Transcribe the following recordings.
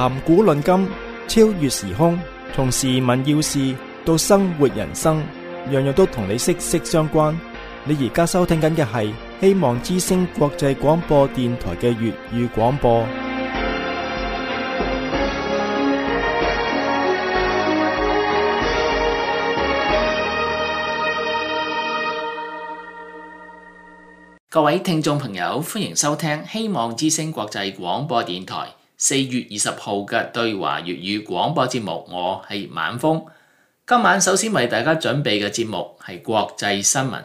談古論今，超越時空，從時聞要事到生活人生，樣樣都同你息息相關。你而家收聽緊嘅係希望之聲國際廣播電台嘅粵語廣播。 各位聽眾朋友，歡迎收聽希望之聲國際廣播電台4月20號嘅對華粵語廣播節目，我係晚風。今晚首先為大家準備嘅節目係國際新聞。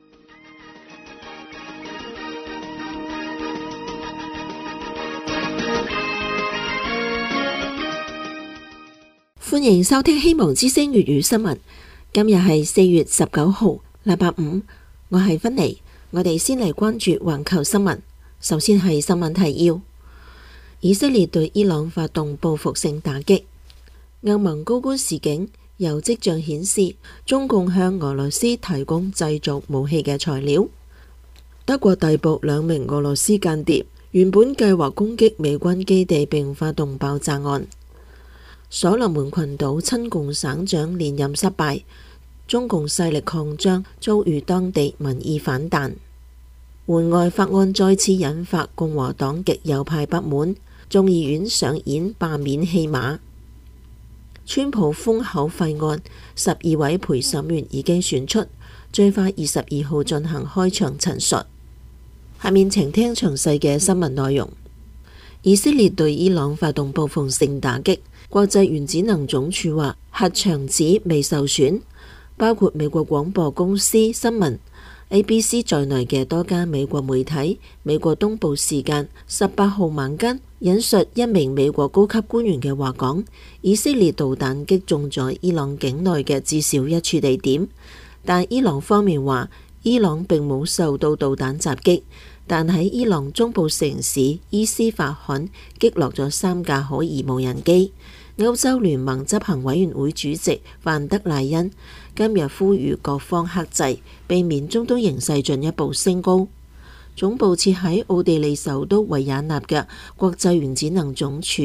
歡迎收聽希望之聲粵語新聞。今日係4月19號，禮拜五，我係芬妮。我哋先嚟關注環球新聞。首先係新聞提要：以色列對伊朗發動報復性打擊。歐盟高官示警，有跡象顯示中共向俄羅斯提供製造武器嘅材料。德國逮捕2名俄羅斯間諜，原本計劃攻擊美軍基地並發動爆炸案。所羅門群島親共省長連任失敗，中共勢力擴張，遭遇當地民意反彈。援外法案再次引發共和黨極右派不滿，眾議院上演罷免戲碼。川普封口費案，12位陪審員已經選出，最快22號進行開場陳述。下面請聽詳細嘅新聞內容。以色列對伊朗發動報復性打擊，國際原子能總署話核場址未受損。包括美國廣播公司新聞 ABC 在內嘅多家美國媒體，美國東部時間18號晚間引述一名美國高級官員嘅話講，以色列導彈擊中咗伊朗境內嘅至少一處地點，但伊朗方面話伊朗並冇受到導彈襲擊，但喺伊朗中部城市伊斯法罕擊落咗3架可疑無人機。歐洲聯盟執行委員會主席范德賴恩今日呼籲各方克制，避免中東形勢進一步升高。總部設喺奧地利首都維也納嘅國際原子能總署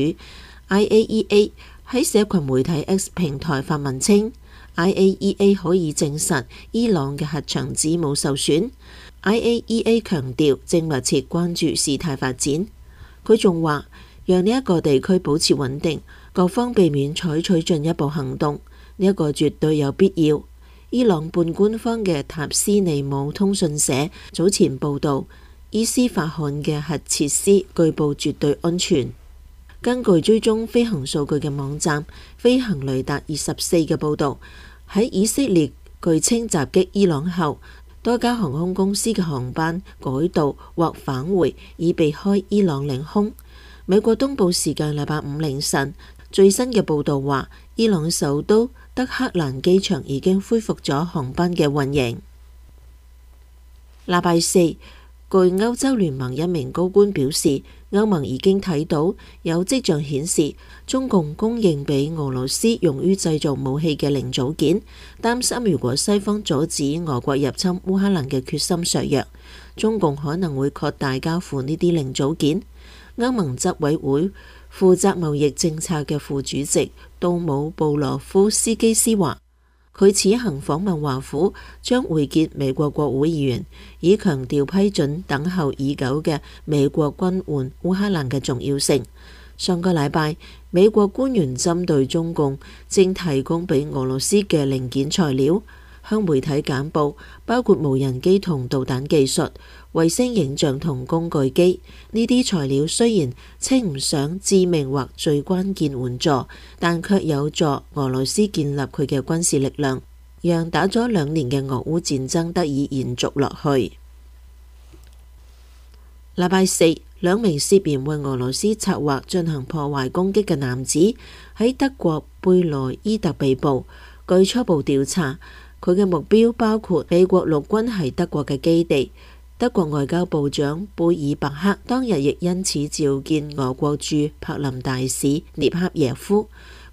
IAEA 喺社群媒體 X 平台發文稱 ，IAEA 可以證實伊朗嘅核場址冇受損。IAEA 強調正密切關注事態發展。佢仲話，讓呢一個地區保持穩定，各方避免採取進一步行動，呢一個絕對有必要。伊朗半官方嘅塔斯尼姆通訊社早前報道，伊斯法罕嘅核設施據報絕對安全。根據追蹤飛行數據嘅網站飛行雷達24嘅報道，喺以色列據稱襲擊伊朗後，多家航空公司嘅航班改道或返回，以避開伊朗領空。美國東部時間禮拜五凌晨，最新嘅報道話，伊朗首都德黑蘭機場已經恢復咗航班嘅運營。禮拜四，據歐洲聯盟一名高官表示，歐盟已經睇到有跡象顯示中共供應俾俄羅斯用於製造武器嘅零組件，擔心如果西方阻止俄國入侵烏克蘭嘅決心削弱，中共可能會擴大交付呢啲零組件。歐盟執委會負責貿易政策嘅副主席杜姆布羅夫斯基斯話，佢此行訪問華府，將會見美國國會議員，以強調批准等候已久嘅美國軍援烏克蘭嘅重要性。上個禮拜，美國官員針對中共正提供俾俄羅斯嘅零件材料，向媒體簡報，包括無人機同導彈技術、衛星影像同工具機。呢啲材料雖然稱唔上致命或最關鍵援助，但卻有助俄羅斯建立佢嘅軍事力量，讓打咗2年嘅俄烏戰爭得以延續落去。禮拜四，2名涉嫌為俄羅斯策劃進行破壞攻擊嘅男子喺德國貝羅伊特被捕。據初步調查，佢嘅目標包括美國陸軍喺德國嘅基地。德國外交部長貝爾伯克當日亦因此召見俄國駐柏林大使涅克耶夫。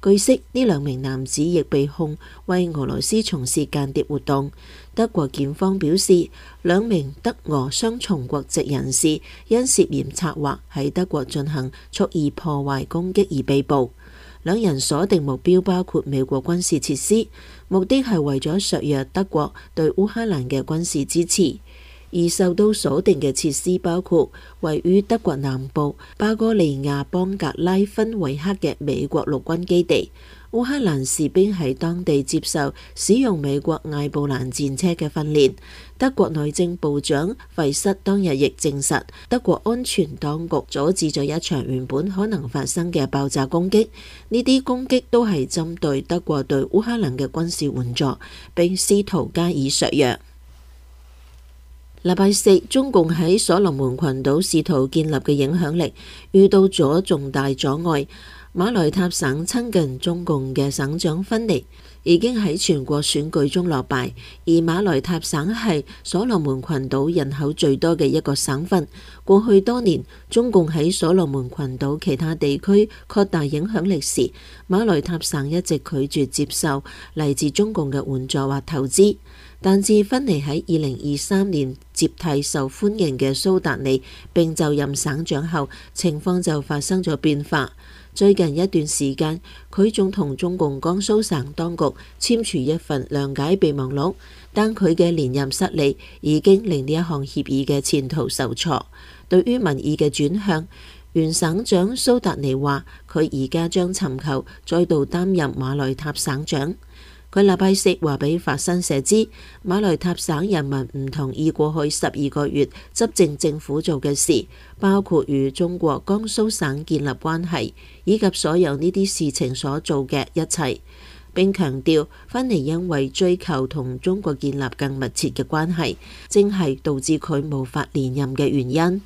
據悉，呢兩名男子亦被控為俄羅斯從事間諜活動。德國檢方表示，兩名德俄雙重國籍人士因涉嫌策劃喺德國進行蓄意破壞攻擊而被捕。兩人鎖定目標包括美國軍事設施，目的係為咗削弱德國對烏克蘭嘅軍事支持。而受到鎖定嘅設施包括位於德國南部巴哥利亞邦格拉芬維克嘅美國陸軍基地。烏克蘭士兵喺當地接受使用美國艾布蘭戰車嘅訓練。德國內政部長費瑟當日亦證實，德國安全當局阻止咗一場原本可能發生嘅爆炸攻擊。呢啲攻擊都係針對德國對烏克蘭嘅軍事援助，並試圖加以削弱。禮拜四，中共喺所羅門群島試圖建立嘅影響力遇到咗重大阻礙。馬來塔省親近中共嘅省長芬尼已經喺全國選舉中落敗，而馬來塔省係所羅門群島人口最多嘅一個省份。過去多年，中共喺所羅門群島其他地區擴大影響力時，馬來塔省一直拒絕接受嚟自中共嘅援助或投資。但自芬尼喺2023年接替受歡迎嘅蘇達尼並就任省長後，情況就發生咗變化。最近一段時間，佢仲同中共江蘇省當局簽署一份諒解備忘錄，但佢嘅連任失利已經令呢一項協議嘅前途受挫。對於民意嘅轉向，原省長蘇達尼話：佢而家將尋求再度擔任馬來塔省長。佢禮拜四話俾法新社知，馬來塔省人民唔同意過去12個月執政政府做嘅事，包括與中國江蘇省建立關係，以及所有呢啲事情所做嘅一切。並強調，芬尼因為追求同中國建立更密切嘅關係，正係導致佢無法連任嘅原因。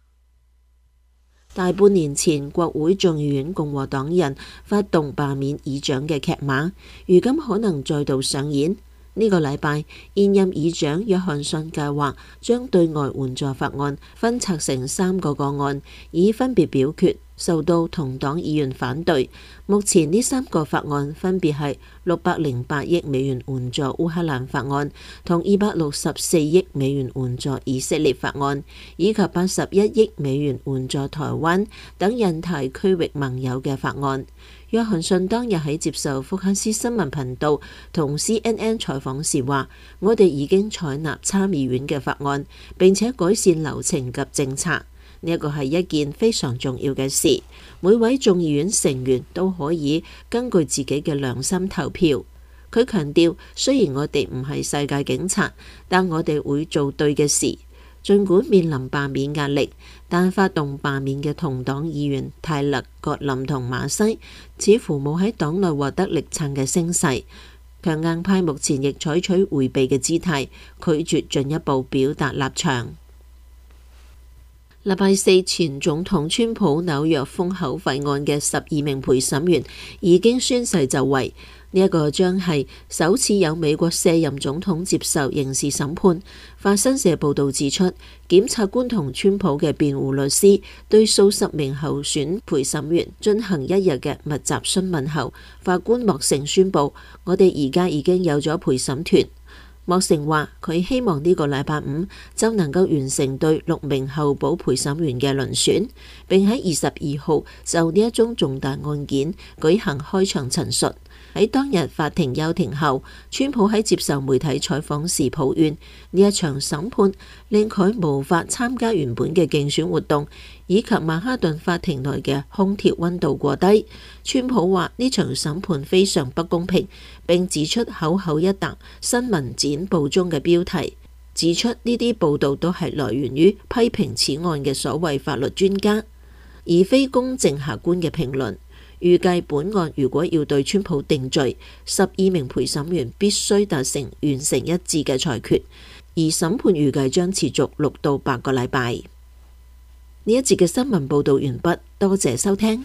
大半年前，國會眾議院共和黨人發動罷免議長嘅劇碼，如今可能再度上演。呢個禮拜，現任議長約翰遜計劃將對外援助法案分拆成3個個案，以分別表決，受到同黨議員反對。目前呢3個法案分別係608億美元援助烏克蘭法案，同264億美元援助以色列法案，以及81億美元援助台灣等印太區域盟友嘅法案。約翰遜當日喺接受福克斯新聞頻道同 CNN 採訪時話：我哋已經採納參議院嘅法案，並且改善流程及政策。呢一個係一件非常重要嘅事。每位眾議院成員都可以根據自己嘅良心投票。佢強調，雖然我哋唔係世界警察，但我哋會做對嘅事。儘管面臨罷免壓力，但發動罷免嘅同黨議員泰勒、葛林同馬西似乎冇喺黨內獲得力撐嘅聲勢。強硬派目前亦採取迴避嘅姿態，拒絕進一步表達立場。禮拜四，前總統川普紐約封口費案嘅12名陪審員已經宣誓就位。呢一個將係首次有美國卸任總統接受刑事審判。法新社報導指出，檢察官同川普嘅辯護律師對數十名候選陪審員進行1日嘅密集詢問後，法官莫成宣布：我哋而家已經有咗陪審團。莫成話：佢希望呢個禮拜5就能夠完成對6名候補陪審員嘅遴選，並喺22號就呢一宗重大案件舉行開場陳述。喺當日法庭休庭後，川普喺接受媒體採訪時抱怨，呢一場審判令佢無法參加原本嘅競選活動，以及曼哈頓法庭內嘅空調溫度過低。川普話呢場審判非常不公平，並指出厚厚一沓新聞剪報中嘅標題，指出呢啲報道都係來源於批評此案嘅所謂法律專家，而非公正客觀嘅評論。預計本案如果要對川普定罪，12名陪審員必須達成完成一致嘅裁決，而審判預計將持續6到8個禮拜。呢一節嘅新聞報道完畢，多謝收聽。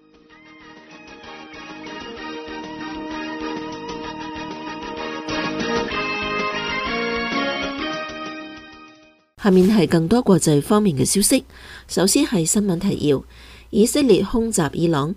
下面係更多國際方面嘅消息。首先係新聞提要：以色列空襲伊朗。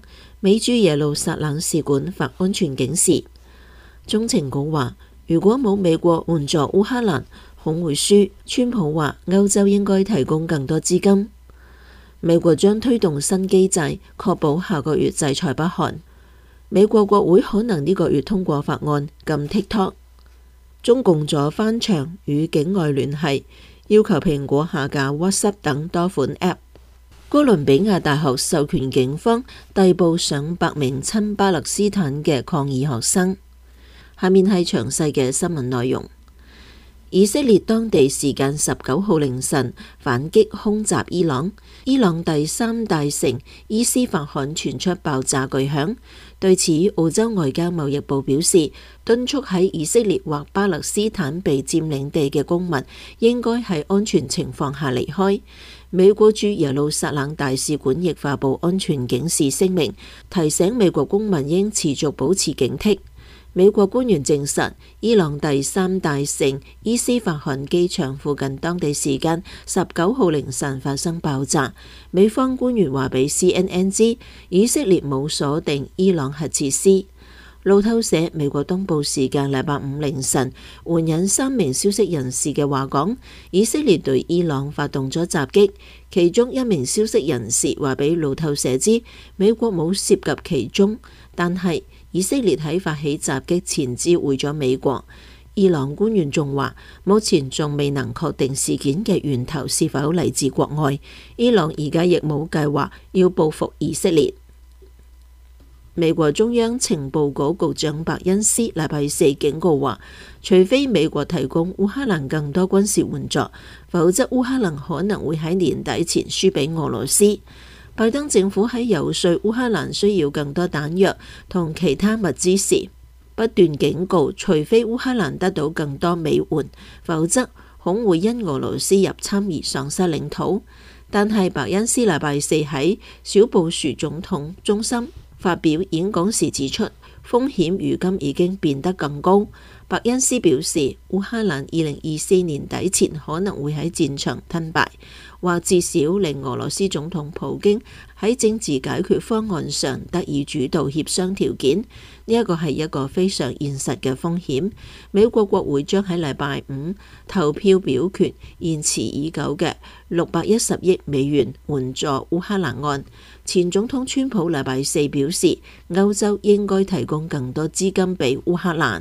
美駐耶路撒冷使館發安全警示。中情局話，如果冇美國援助烏克蘭，恐會輸。川普話，歐洲應該提供更多資金。美國將推動新機制，確保下個月制裁北韓。美國國會可能呢個月通過法案禁 TikTok。中共阻翻牆與境外聯繫，要求蘋果下架 WhatsApp 等多款 App。哥倫比亞大學授權警方逮捕上百名親巴勒斯坦嘅抗議學生。下面係詳細嘅新聞內容。以色列當地時間19號凌晨反擊空襲伊朗，伊朗第三大城伊斯法罕傳出爆炸巨響。對此，澳洲外交貿易部表示，敦促喺以色列或巴勒斯坦被佔領地嘅公民應該喺安全情況下離開。美國駐耶路撒冷大使館亦發布安全警示聲明，提醒美國公民應持續保持警惕。美國官員證實，伊朗第三大城伊斯法罕機場附近當地時間19號凌晨發生爆炸。美方官員話俾 CNN 知，以色列冇鎖定伊朗核設施。路透社美國東部時間禮拜五凌晨援引3名消息人士嘅話講，以色列對伊朗發動咗襲擊。其中一名消息人士話俾路透社知，美國冇涉及其中，但係以色列喺發起襲擊前知會咗美國。伊朗官員仲話，目前仲未能確定事件嘅源頭是否嚟自國外。伊朗而家亦冇計劃要報復以色列。美國中央情報局局長白恩斯禮拜四警告話，除非美國提供烏克蘭更多軍事援助，否則烏克蘭可能會喺年底前輸俾俄羅斯。拜登政府喺遊說烏克蘭需要更多彈藥同其他物資時，不斷警告，除非烏克蘭得到更多美援，否則恐會因俄羅斯入侵而喪失領土。但係白恩斯禮拜四喺小布殊總統中心發表演講時指出，風險如今已經變得更高。白恩斯表示，烏克蘭2024年底前可能會喺戰場吞敗，或至少令俄羅斯總統普京喺政治解決方案上得以主導協商條件。呢一個係一個非常現實嘅風險。美國國會將喺禮拜五投票表決延遲已久嘅610億美元援助烏克蘭案。前總統川普禮拜四表示，歐洲應該提供更多資金俾烏克蘭。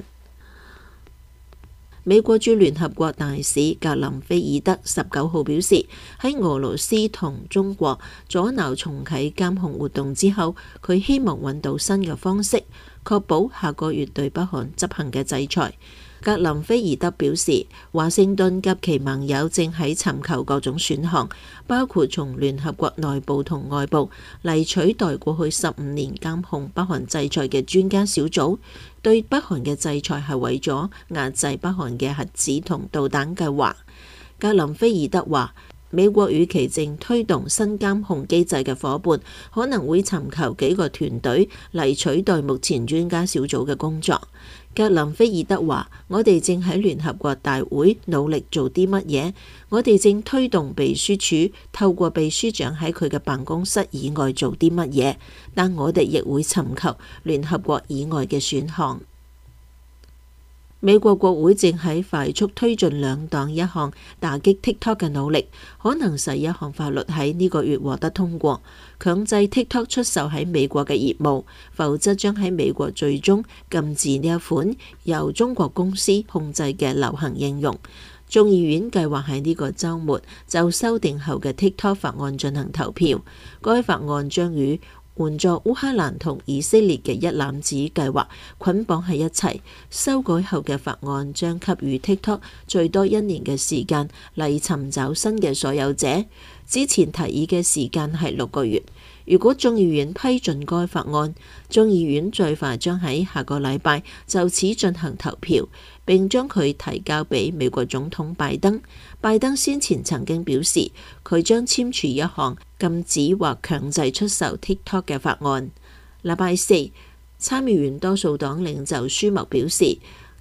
美國駐聯合國大使格林菲爾德19號表示，喺俄羅斯同中國阻撓重啟監控活動之後，佢希望揾到新嘅方式，確保下個月對北韓執行嘅制裁。格林菲爾德表示，華盛頓及其盟友正喺尋求各種選項，包括從聯合國內部同外部嚟取代過去15年監控北韓制裁嘅專家小組。對北韓嘅制裁係為咗壓制北韓嘅核子同導彈計劃。格林菲爾德話，美國與其正推動新監控機制嘅夥伴可能會尋求幾個團隊嚟取代目前專家小組嘅工作。格林菲爾德話，我哋正喺聯合國大會努力做啲乜嘢？我哋正推動秘書處透過秘書長喺佢嘅辦公室以外做啲乜嘢，但我哋亦會尋求聯合國以外嘅選項。美國國會正喺快速推進兩黨一項打擊 TikTok 嘅努力，可能使一項法律喺呢個月獲得通過，強制 TikTok 出售喺美國嘅業務，否則將喺美國最終禁止呢一款由中國公司控制嘅流行應用。眾議院計劃喺呢個週末就修訂後嘅 TikTok 法案進行投票，該法案將與援助烏克蘭同以色列嘅一攬子計劃捆綁喺一齊。修改後嘅法案將給予 TikTok 最多1年嘅時間嚟尋找新嘅所有者，之前提議嘅時間係6個月。如果眾議院批准該法案，眾議院最快將喺下個禮拜就此進行投票，並將佢提交俾美國總統拜登。拜登先前曾經表示，佢將簽署一項禁止或強制出售 TikTok 嘅法案。禮拜四，參議院多數黨領袖舒默表示，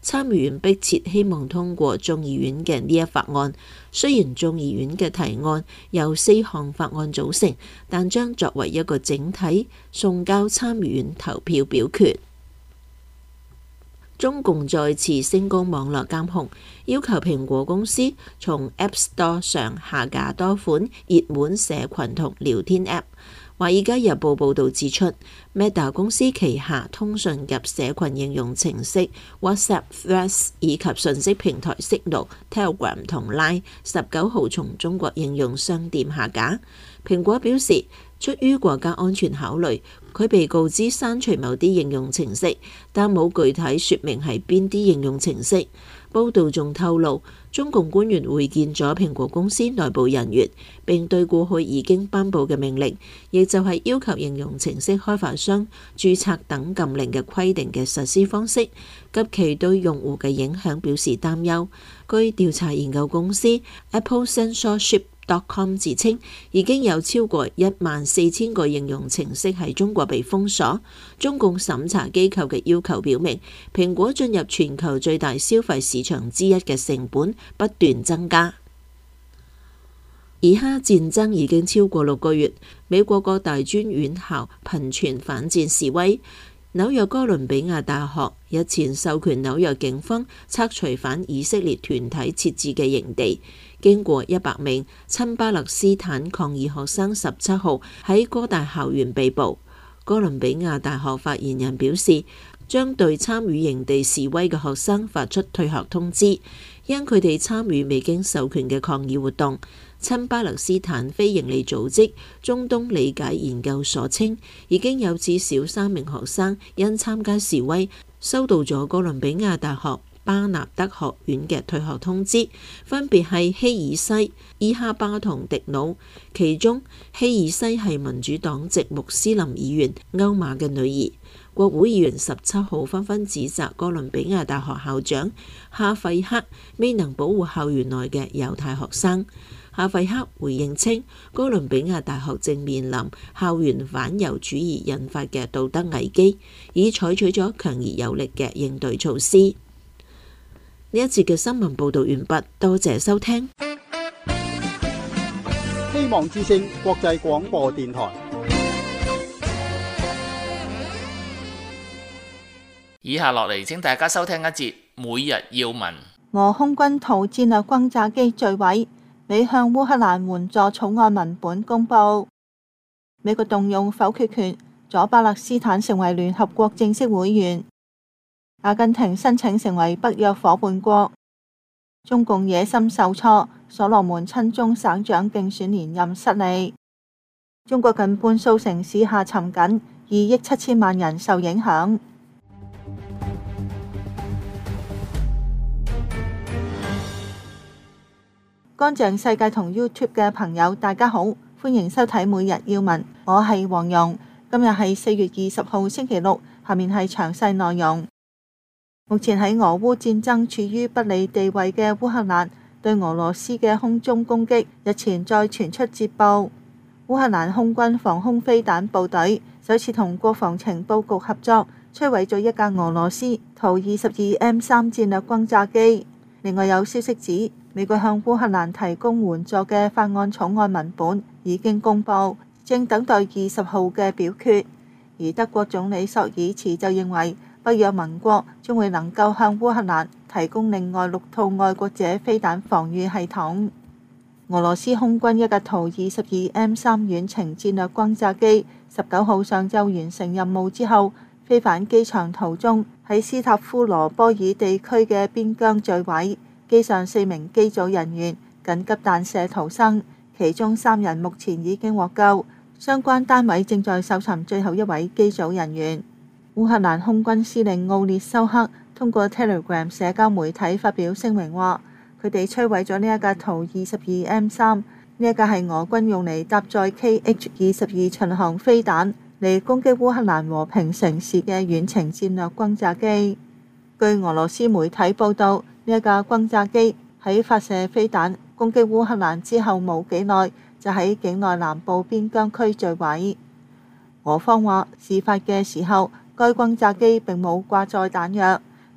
參議員迫切希望通過眾議院嘅呢一法案。雖然眾議院嘅提案由4項法案組成，但將作為一個整體送交參議院投票表決。中共再次升高網絡監控，要求蘋果公司從 App Store 上下架多款熱門社群同聊天 App。華爾街日報報導指出，Meta 公司旗下通訊及社群應用程式 WhatsApp Threads 以及訊息平台 Signal、Telegram 同 Line 19號從中國應用商店下架。蘋果表示，出於國家安全考慮，佢被告知刪除某啲應用程式，但冇具體説明係邊啲應用程式。報道仲透露，中共官員會見咗蘋果公司內部人員，並對過去已經頒布嘅命令，亦就係要求應用程式開發商註冊等禁令嘅規定嘅實施方式及其對用戶嘅影響表示擔憂。據調查研究公司 Apple Censorship.com 自稱，已經有超過14,000個應用程式喺中國被封鎖。中共審查機構嘅要求表明，蘋果進入全球最大消費市場之一嘅成本不斷增加。以哈戰爭已經超過6個月，美國各大專院校頻傳反戰示威。紐約哥倫比亞大學日前授權紐約警方拆除反以色列團體設置嘅營地，經過100名親巴勒斯坦抗議學生17號喺哥大校園被捕。哥倫比亞大學發言人表示，將對參與營地示威嘅學生發出退學通知，因佢哋參與未經授權嘅抗議活動。親巴勒斯坦非營利組織中東理解研究所稱，已經有至少3名學生因參加示威，收到咗哥倫比亞大學巴納德學院嘅退學通知，分別係希爾西、伊哈巴同迪努。其中希爾西係民主黨籍穆斯林議員歐馬嘅女兒。國會議員17號紛紛指責哥倫比亞大學校長哈費克未能保護校園內嘅猶太學生。哈費克回應稱，哥倫比亞大學正面臨校園反猶主義引發嘅道德危機，已採取咗強而有力嘅應對措施。呢一節嘅新聞報導完畢，多謝收聽。 希望之聲國際廣播電台。 以下落嚟，請大家收聽一節每日要聞。 俄空軍圖戰略轟炸機墜毀，美向烏克蘭援助草案文本公佈。美國動用否決權，阻巴勒斯坦成為聯合國正式會員。阿根廷申請成為北約夥伴國。中共野心受挫，所羅門親中省長競選連任失利。中國近半數城市下沉緊，2億7千萬人受影響。乾淨世界同 YouTube 嘅朋友，大家好，歡迎收睇每日要聞，我係黃蓉。今日係4月20號星期六，下面係詳細內容。目前喺俄烏戰爭處於不利地位嘅烏克蘭，對俄羅斯嘅空中攻擊日前再傳出捷報。烏克蘭空軍防空飛彈部隊首次同國防情報局合作，摧毀咗一架俄羅斯圖 22M3 戰略轟炸機。另外有消息指，美國向烏克蘭提供援助嘅法案草案文本已經公佈，正等待20號嘅表決。而德國總理朔爾茨就認為，北約盟國將會能夠向烏克蘭提供另外6套愛國者飛彈防禦系統。俄羅斯空軍一架圖 22M3 遠程戰略轟炸機19號上晝完成任務之後，飛返機場途中喺斯塔夫羅波爾地區嘅邊疆墜毀。機上4名機組人員緊急彈射逃生，其中3人目前已經獲救，相關單位正在搜尋最後一位機組人員。烏克蘭空軍司令奧列修克通過 Telegram 社交媒體發表聲明話，佢哋摧毀咗呢一架圖 22M3， 呢一架係俄軍用嚟搭載 KH-22巡航飛彈嚟攻擊烏克蘭和平城市嘅遠程戰略轟炸機。據俄羅斯媒體報道，呢一架轟炸機喺發射飛彈攻擊烏克蘭之後冇幾耐，就喺境內南部邊疆區墜毀。俄方話，事發嘅時候，該轟炸機並冇掛載彈藥，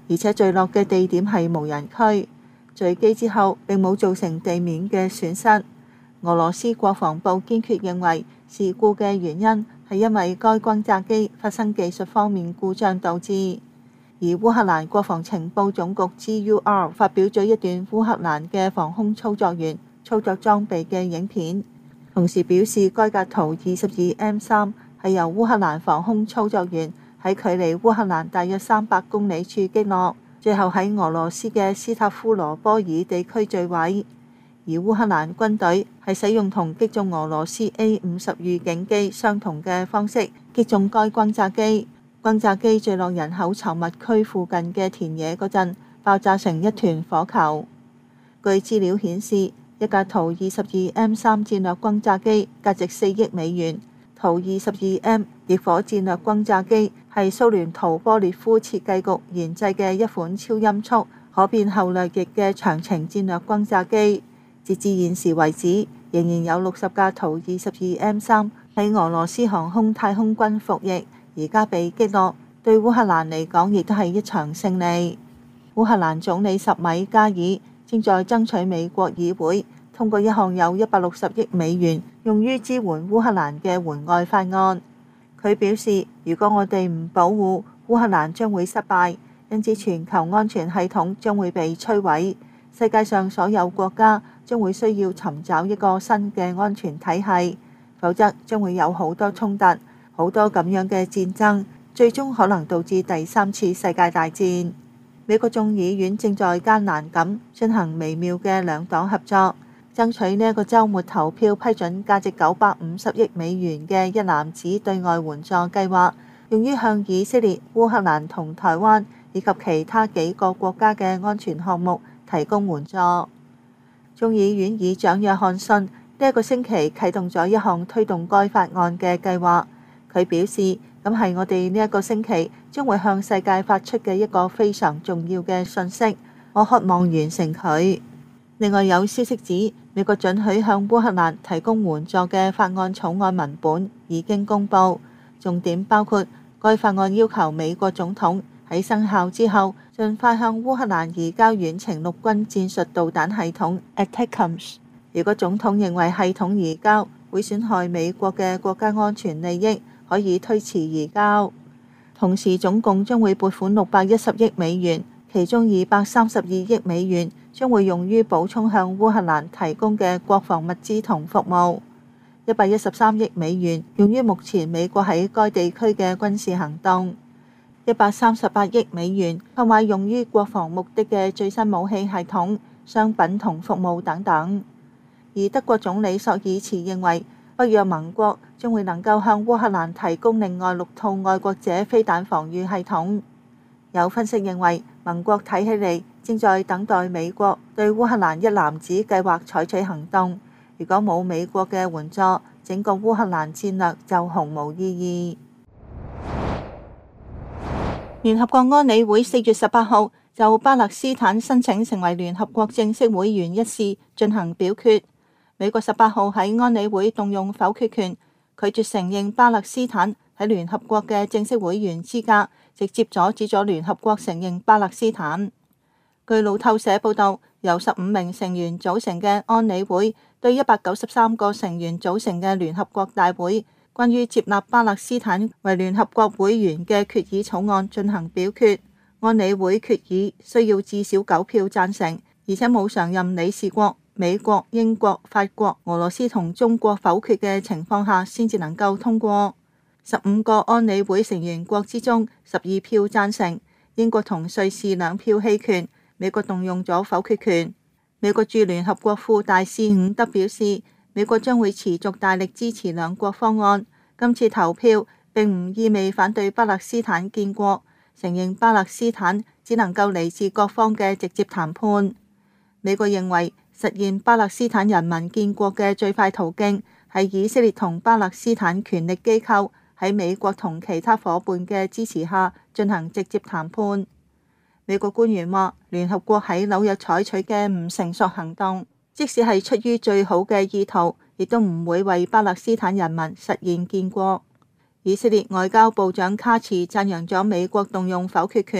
而且墜落嘅地點係無人區。墜機之後並冇造成地面嘅損失。俄羅斯國防部堅決認為事故嘅原因係因為該轟炸機發生技術方面故障導致。而烏克蘭國防情報總局 GUR 發表咗一段烏克蘭嘅防空操作員操作裝備嘅影片，同時表示該架圖 22M3 係由烏克蘭防空操作員喺距離烏克蘭大約300公里處擊落，最後喺俄羅斯嘅斯塔夫羅波爾地區墜毀。而烏克蘭軍隊係使用同擊中俄羅斯 A-50預警機相同嘅方式擊中該轟炸機。轟炸機墜落人口稠密區附近嘅田野嗰陣，爆炸成一團火球。據資料顯示，一架圖 22M3 戰略轟炸機價值4億美元，圖 22M 逆火戰略轟炸機係蘇聯圖波列夫設計局研製嘅一款超音速可變後掠翼嘅長程戰略轟炸機。截至現時為止，仍然有60架圖 22M3 喺俄羅斯航空太空軍服役，而家被擊落，對烏克蘭嚟講亦都係一場勝利。烏克蘭總理什米加爾正在爭取美國議會通過一項有160億美元用於支援烏克蘭嘅援外法案。佢表示，如果我哋唔保護烏克蘭，將會失敗，因此全球安全系統將會被摧毀。世界上所有國家將會需要尋找一個新嘅安全體系，否則將會有好多衝突，好多咁樣嘅戰爭，最終可能導致第3次世界大戰。美國眾議院正在艱難咁進行微妙嘅兩黨合作，爭取呢一個週末投票批准價值950億美元嘅一籃子對外援助計劃，用於向以色列、烏克蘭同台灣以及其他幾個國家嘅安全項目提供援助。眾議院議長約翰遜呢一個星期啟動咗一項推動該法案嘅計劃。佢表示，咁係我哋呢一個星期將會向世界發出嘅一個非常重要嘅訊息，我渴望完成佢。另外有消息指，美國准許向烏克蘭提供援助嘅法案草案文本已經公佈，重點包括該法案要求美國總統喺生效之後盡快向烏克蘭移交遠程陸軍戰術導彈系統 ATACMS。如果總統認為系統移交會損害美國嘅國家安全利益，可以推遲移交。同時總共將會撥款610億美元，其中232億美元將會用於補充向烏克蘭提供嘅國防物資同服務，113億美元用於目前美國喺該地區嘅軍事行動，138億美元購買用於國防目的嘅最新武器系統、商品同服務等等。而德國總理索爾茨認為，北約盟國將會能夠向烏克蘭提供另外6套愛國者飛彈防禦系統。有分析認為，盟國睇起嚟正在等待美國對烏克蘭一籃子計劃採取行動。如果冇美國嘅援助，整個烏克蘭戰略就毫無意義。聯合國安理會4月18號就巴勒斯坦申請成為聯合國正式會員一事進行表決。美國18號喺安理會動用否決權，拒絕承認巴勒斯坦喺聯合國嘅正式會員資格，直接阻止咗聯合國承認巴勒斯坦。據路透社報導，由15名成員組成嘅安理會對193個成員組成嘅聯合國大會關於接納巴勒斯坦為聯合國會員嘅決議草案進行表決。安理會決議需要至少9票贊成，而且冇常任理事國美國、英國、法國、俄羅斯同中國否決嘅情況下先至能夠通過。15個安理會成員國之中，12票贊成，英國同瑞士2票棄權，美國動用咗否決權。美國駐聯合國副大使伍德表示，美國將會持續大力支持兩國方案。今次投票並唔意味反對巴勒斯坦建國，承認巴勒斯坦只能夠嚟自各方嘅直接談判。美國認為實現巴勒斯坦人民建國嘅最快途徑係以色列同巴勒斯坦權力機構喺美國同其他夥伴嘅支持下進行直接談判。美國官員話，聯合國喺紐約採取嘅唔成熟行動，即使係出於最好嘅意圖，亦都唔會為巴勒斯坦人民實現建國。以色列外交部長卡茨讚揚咗美國動用否決權，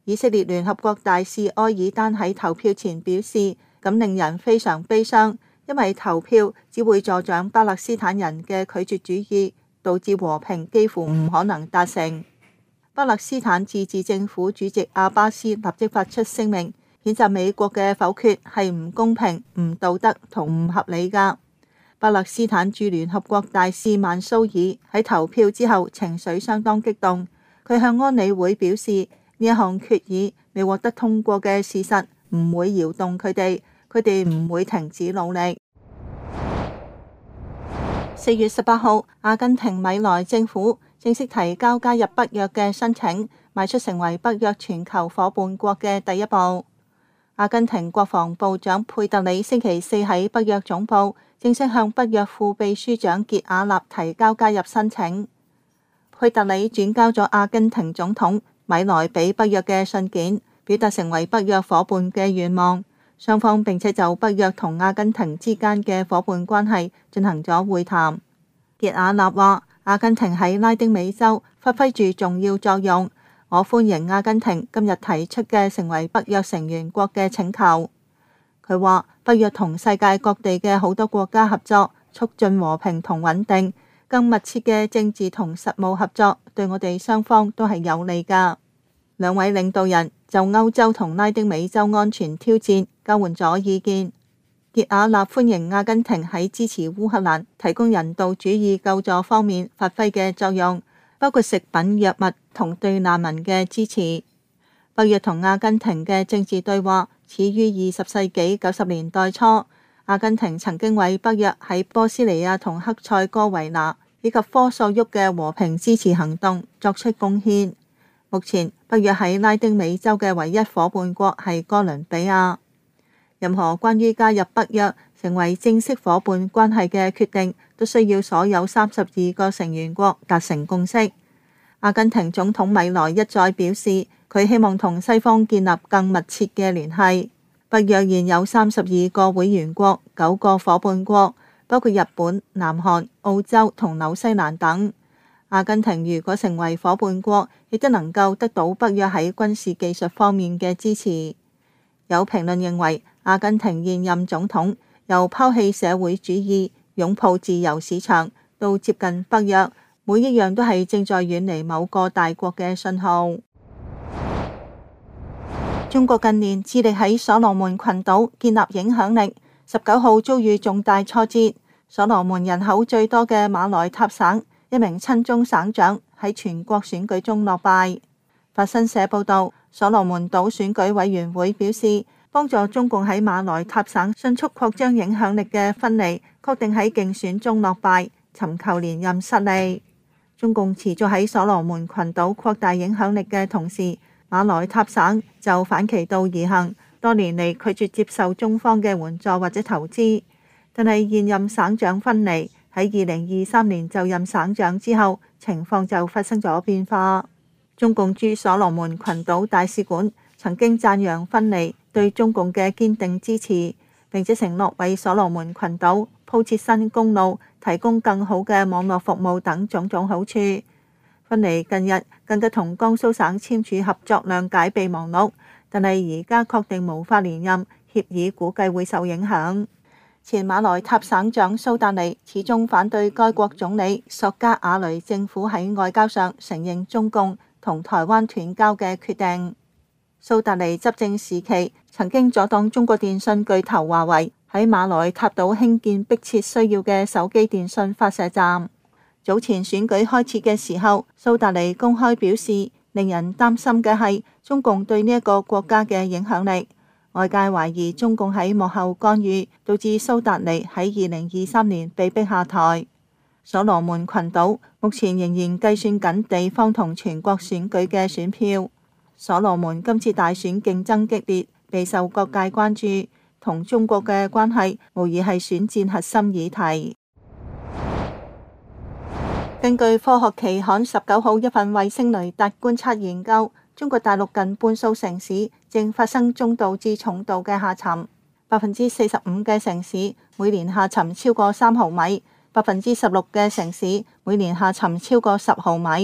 以色列聯合國大使埃爾丹喺投票前表示，咁令人非常悲傷，因為投票只會助長巴勒斯坦人嘅拒絕主義，導致和平幾乎唔可能達成。巴勒斯坦自治政府主席阿巴斯立即發出聲明，譴責美國嘅否決係唔公平、唔道德同唔合理㗎。巴勒斯坦駐聯合國大使曼蘇爾喺投票之後情緒相當激動，佢向安理會表示，呢一項決議未獲得通過嘅事實唔會搖動佢哋唔會停止努力。4月18號，阿根廷米萊政府正式提交加入北約嘅申請，邁出成為北約全球夥伴國嘅第一步。阿根廷國防部長佩特里星期四喺北約總部正式向北約副秘書長傑亞納提交加入申請。佩特里轉交咗阿根廷總統米萊俾北約嘅信件，表達成為北約夥伴嘅願望。雙方並且就北約同阿根廷之間嘅夥伴關係進行咗會談。傑亞納話：阿根廷喺拉丁美洲發揮住重要作用，我歡迎阿根廷今日提出嘅成為北約成員國嘅請求。佢話：北約同世界各地嘅好多國家合作，促進和平同穩定，更密切嘅政治同實務合作，對我哋雙方都係有利㗎。兩位領導人就歐洲同拉丁美洲安全挑戰交換咗意見。傑亞納歡迎阿根廷喺支持烏克蘭提供人道主義救助方面發揮嘅作用，包括食品、藥物同對難民嘅支持。北約同阿根廷嘅政治對話始於20世紀90年代初。阿根廷曾經為北約喺波斯尼亞同克塞哥維那以及科索沃嘅和平支持行動作出貢獻。目前北約喺拉丁美洲嘅唯一夥伴國係哥倫比亞。任何關於加入北約成為正式夥伴關係嘅決定，都需要所有32個成員國達成共識。阿根廷總統米萊一再表示，佢希望同西方建立更密切嘅聯繫。北約現有32個會員國、9個夥伴國，包括日本、南韓、澳洲同紐西蘭等。阿根廷如果成為夥伴國，亦都能夠得到北約喺軍事技術方面嘅支持。有評論認為，阿根廷現任總統由拋棄社會主義、擁抱自由市場到接近北約，每一樣都係正在遠離某個大國嘅信號。中國近年致力喺所羅門群島建立影響力，19號遭遇重大挫折。所羅門人口最多嘅馬來塔省一名親中省長喺全國選舉中落敗。法新社報道，所羅門島選舉委員會表示，幫助中共喺馬來塔省迅速擴張影響力嘅分離，確定喺競選中落敗，尋求連任失利。中共持續喺所羅門群島擴大影響力嘅同時，馬來塔省就反其道而行，多年嚟拒絕接受中方嘅援助或者投資。但係現任省長芬尼喺2023年就任省長之後，情況就發生咗變化。中共駐所羅門群島大使館曾經讚揚芬尼對中共嘅堅定支持，並且承諾為所羅門群島鋪設新公路、提供更好嘅網絡服務等種種好處。芬尼近日更加同江蘇省簽署合作諒解備忘錄，但係而家確定無法連任，協議估計會受影響。前馬來塔省長蘇達尼始終反對該國總理索加瓦雷政府喺外交上承認中共同台灣斷交嘅決定。蘇達尼執政時期曾經阻擋中國電信巨頭華為喺馬來塔島興建迫切需要嘅手機電信發射站。早前選舉開始嘅時候，蘇達尼公開表示，令人擔心嘅係中共對呢一個國家嘅影響力。外界懷疑中共喺幕後干預，導致蘇達尼喺2023年被逼下台。所羅門群島目前仍然計算緊地方同全國選舉嘅選票。所羅門今次大選競爭激烈，備受各界關注，同中國嘅關係無疑係選戰核心議題。根據科學期刊19號一份衛星雷達觀測研究，中國大陸近半數城市正發生中度至重度嘅下沉，45%嘅城市每年下沉超過3毫米，16%嘅城市每年下沉超過10毫米，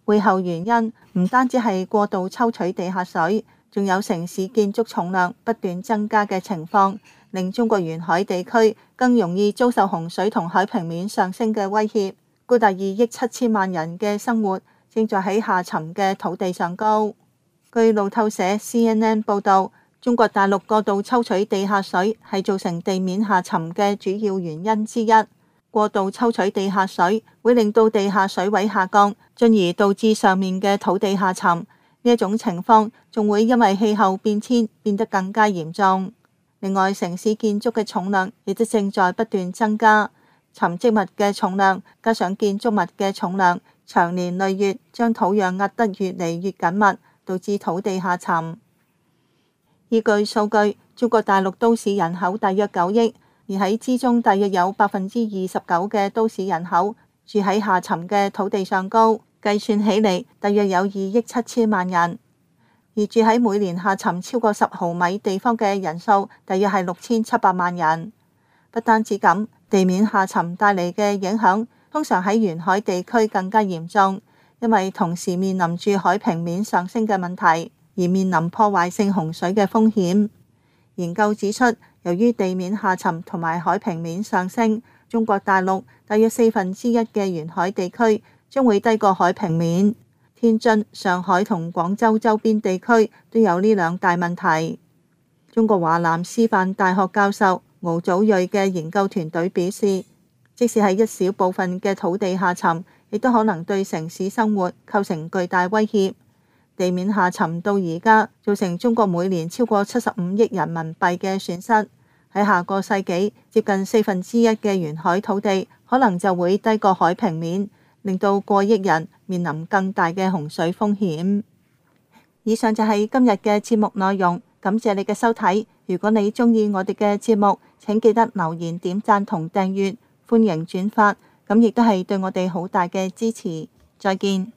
背後原因唔單止係過度抽取地下水，仲有城市建築重量不斷增加嘅情況，令中國沿海地區更容易遭受洪水同海平面上升嘅威脅。高達2.7億萬人嘅生活正在喺下沉嘅土地上高。據路透社 CNN 報導，中國大陸過度抽取地下水係造成地面下沉嘅主要原因之一。過度抽取地下水會令到地下水位下降，進而導致上面嘅土地下沉。呢一種情況仲會因為氣候變遷變得更加嚴重。另外，城市建築嘅重量亦都正在不斷增加，沉積物嘅重量加上建築物嘅重量，長年累月將土壤壓得越嚟越緊密，導致土地下沉。依據數據，中國大陸都市人口大約9億。而喺之中，大約有29%嘅都市人口住喺下沉嘅土地上高，計算起嚟大約有2.7億人。而住喺每年下沉超過10毫米地方嘅人數，大約係6700萬人。不單止咁，地面下沉帶嚟嘅影響，通常喺沿海地區更加嚴重，因為同時面臨住海平面上升嘅問題，而面臨破壞性洪水嘅風險。研究指出，由於地面下沉同埋海平面上升，中國大陸大約1/4嘅沿海地區將會低過海平面。天津、上海同廣州周邊地區都有呢兩大問題。中國華南師範大學教授敖祖瑞嘅研究團隊表示，即使係一小部分嘅土地下沉，亦都可能對城市生活構成巨大威脅。地面下沉到而家造成中國每年超過75億人民幣嘅損失。喺下個世紀，接近1/4嘅沿海土地可能就會低過海平面，令到過億人面臨更大嘅洪水風險。以上就係今日嘅節目內容，感謝你嘅收睇。如果你鍾意我哋嘅節目，請記得留言、點讚同訂閱，歡迎轉發，咁亦都係對我哋好大嘅支持。再見。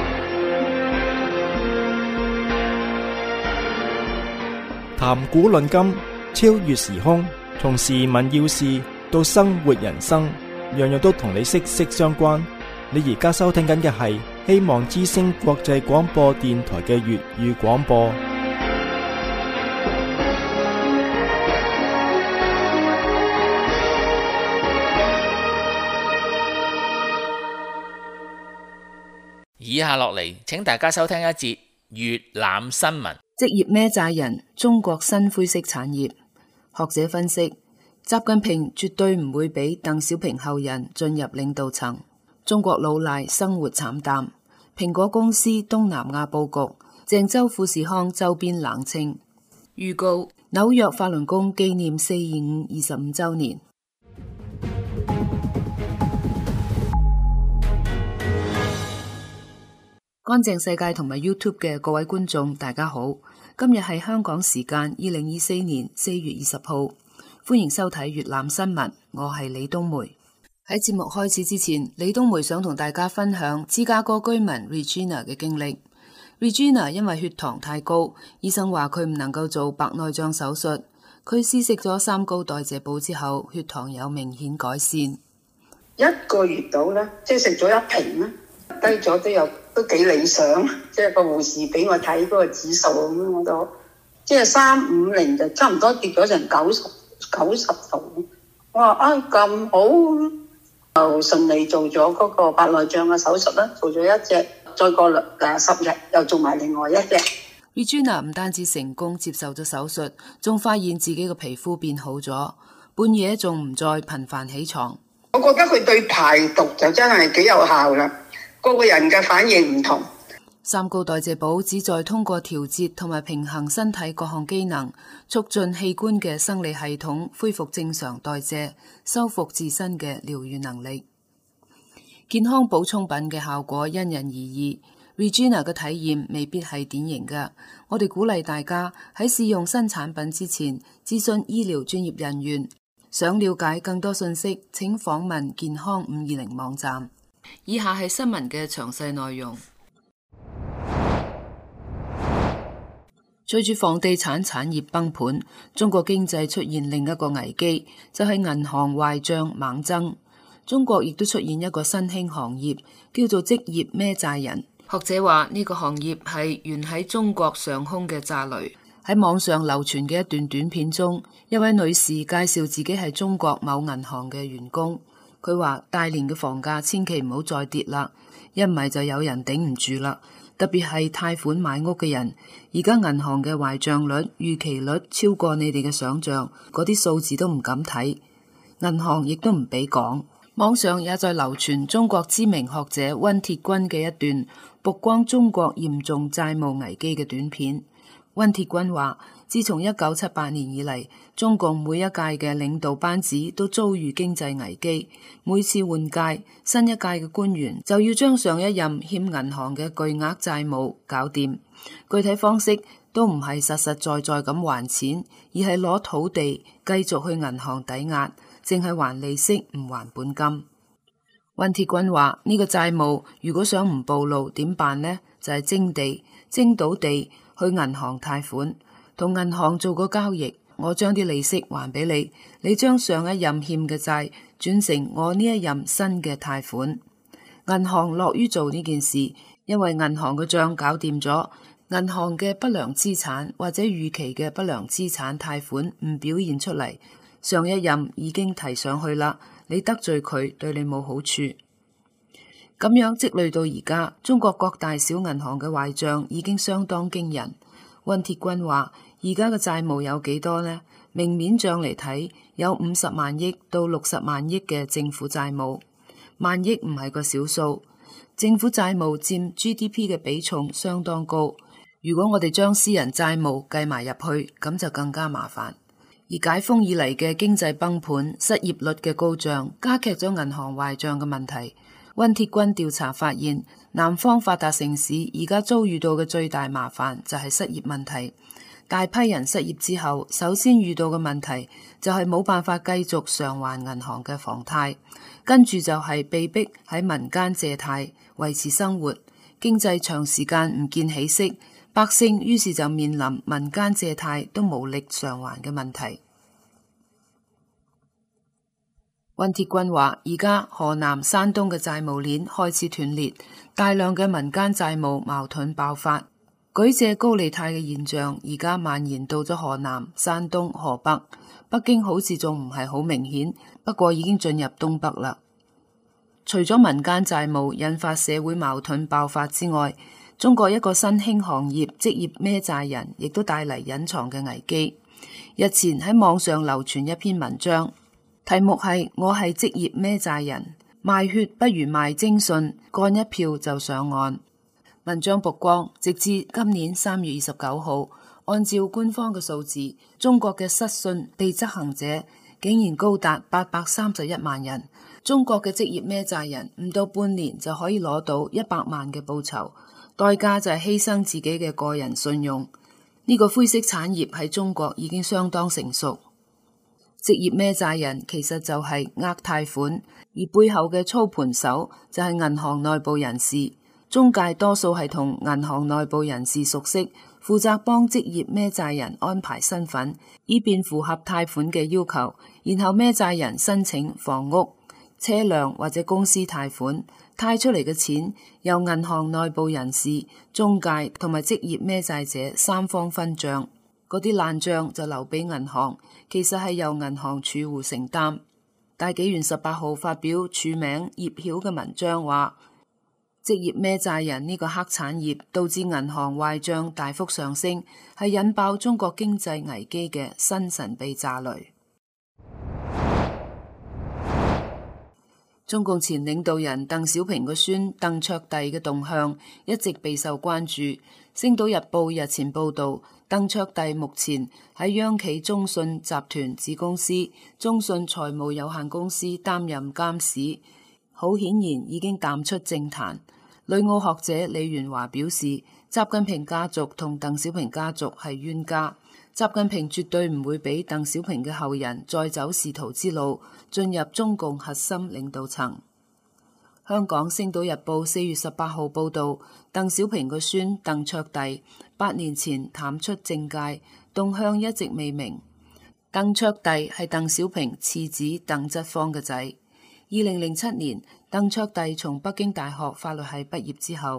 談古論今，超越時空，從時聞要事到生活人生，樣樣都同你息息相關。你而家收聽緊嘅係希望之聲國際廣播電台嘅粵語廣播。 以下落嚟，請大家收聽一節粵覽新聞。 職業孭債人，中國新灰色產業。學者分析，習近平絕對唔會俾鄧小平後人進入領導層。中國老賴生活慘淡，蘋果公司東南亞佈局，鄭州富士康周邊冷清。預告：紐約法輪功紀念425 25週年。乾淨世界同埋 YouTube 嘅各位觀眾，大家好。今日係香港時間2024年4月20號，歡迎收睇粵覽新聞。我係李冬梅。喺節目開始之前，李冬梅想同大家分享芝加哥居民 Regina 嘅經歷。Regina 因為血糖太高，醫生話佢唔能夠做白內障手術。佢試食咗三高代謝寶之後，血糖有明顯改善。 1個月到咧，即係食咗1瓶咧，低咗都幾理想。即係個護士俾我睇嗰個指數咁，我都即係350就差唔多跌咗成90度。我話咁好。就順利做咗嗰個白內障嘅手術啦，做咗一隻，再過10日又做埋另外一隻。 Regina 唔單止成功接受咗手術，仲發現自己嘅皮膚變好咗，半夜仲唔再頻繁起床。 我覺得佢對排毒就真係幾有效啦，個個人嘅反應唔同。 三高代謝寶旨在通過調節同埋平衡身體各項機能，促進器官嘅生理系統恢復正常代謝，修復自身嘅療愈能力。健康補充品嘅效果因人而異， Regina 嘅體驗未必係典型嘅。我哋鼓勵大家喺試用新產品之前諮詢醫療專業人員。想了解更多信息，請訪問健康520網站。以下係新聞嘅詳細內容。隨住房地產產業崩盤，中國經濟出現另一個危機，就係銀行壞賬猛增。中國亦都出現一個新興行業，叫做職業孭債人。 學者話呢個行業係懸喺中國上空嘅炸雷。喺網上流傳嘅一段短片中，一位女士介紹自己係中國某銀行嘅員工。佢話大連嘅房價千祈唔好再跌啦，一唔係就有人頂唔住啦。特別係貸款買屋嘅人，而家銀行嘅壞賬率、逾期率超過你哋嘅想象，嗰啲數字都唔敢睇，銀行亦都唔俾講。網上也在流傳中國知名學者溫鐵軍嘅一段曝光中國嚴重債務危機嘅短片。溫鐵軍話，自從1978年以嚟，中共每一屆嘅領導班子都遭遇經濟危機，每次換屆，新一屆嘅官員就要將上一任欠銀行嘅巨額債務搞掂，具體方式都唔係實實在在咁還錢，而係攞土地繼續去銀行抵押，淨係還利息唔還本金。溫鐵軍話，呢個債務如果想唔暴露點辦呢？就係徵地，徵到地去銀行貸款，同銀行做個交易，我將啲利息還俾你，你將上一任欠嘅債轉成我呢一任新嘅貸款。銀行樂於做呢件事，因為銀行嘅賬搞掂咗，銀行嘅不良資產或者逾期嘅不良資產貸款唔表現出嚟，上一任已經提上去啦，你得罪佢對你冇好處。咁樣積累到而家，中國各大小銀行嘅壞賬已經相當驚人。溫鐵軍話，而家嘅債務有幾多呢？明面賬嚟睇，有50萬億到60萬億嘅政府債務，萬億唔係個小數。政府債務佔 GDP 嘅比重相當高，如果我哋將私人債務計埋入去，咁就更加麻煩。而解封以嚟嘅經濟崩盤、失業率嘅高漲，加劇咗銀行壞賬嘅問題。溫鐵軍調查發現，南方發達城市而家遭遇到嘅最大麻煩就係失業問題。大批人失業之後，首先遇到嘅問題就係冇辦法繼續償還銀行嘅房貸，跟住就係被逼喺民間借貸維持生活，經濟長時間唔見起色，百姓於是就面臨民間借貸都無力償還嘅問題。溫鐵軍話，而家河南、山東嘅債務鏈開始斷裂，大量嘅民間債務矛盾爆發，舉借高利貸嘅現象而家蔓延到咗河南、山東、河北。北京好似仲唔係好明顯，不過已經進入東北啦。除咗民間債務引發社會矛盾爆發之外，中國一個新興行業職業孭債人亦都帶嚟隱藏嘅危機。日前喺網上流傳一篇文章，題目係我係職業孭債人，賣血不如賣徵信，幹一票就上岸。文章曝光，直至今年3月29號，按照官方嘅數字，中國嘅失信被執行者竟然高達831萬人。中國嘅職業孭債人唔到半年就可以攞到100萬嘅報酬，代價就係犧牲自己嘅個人信用。呢個灰色產業喺中國已經相當成熟。職業孭債人其實就係呃貸款，而背後嘅操盤手就係銀行內部人士。中介多數係同銀行內部人士熟悉，負責幫職業孭債人安排身份，以便符合貸款嘅要求，然後孭債人申請房屋、車輛或者公司貸款，貸出嚟嘅錢由銀行內部人士、中介同埋職業孭債者三方分賬，嗰啲爛賬就留俾銀行，其實係由銀行儲戶承擔。大紀元18號發表署名葉曉嘅文章話，職業孭債人呢個黑產業導致銀行壞賬大幅上升，係引爆中國經濟危機嘅新神秘炸雷。中共前領導人鄧小平個孫鄧卓棣嘅動向一直備受關注。星島日報日前報道，鄧卓棣目前喺央企中信集團子公司中信財務有限公司擔任監事，好顯然已經淡出政壇。旅澳學者李元華表示，習近平家族同鄧小平家族係冤家，習近平絕對唔會俾鄧小平嘅後人再走仕途之路，進入中共核心領導層。香港星島日報4月18號報道，鄧小平個孫鄧卓棣8年前淡出政界，動向一直未明。鄧卓棣係鄧小平次子鄧質方嘅仔。2007年，鄧卓棣從北京大學法律系畢業之後，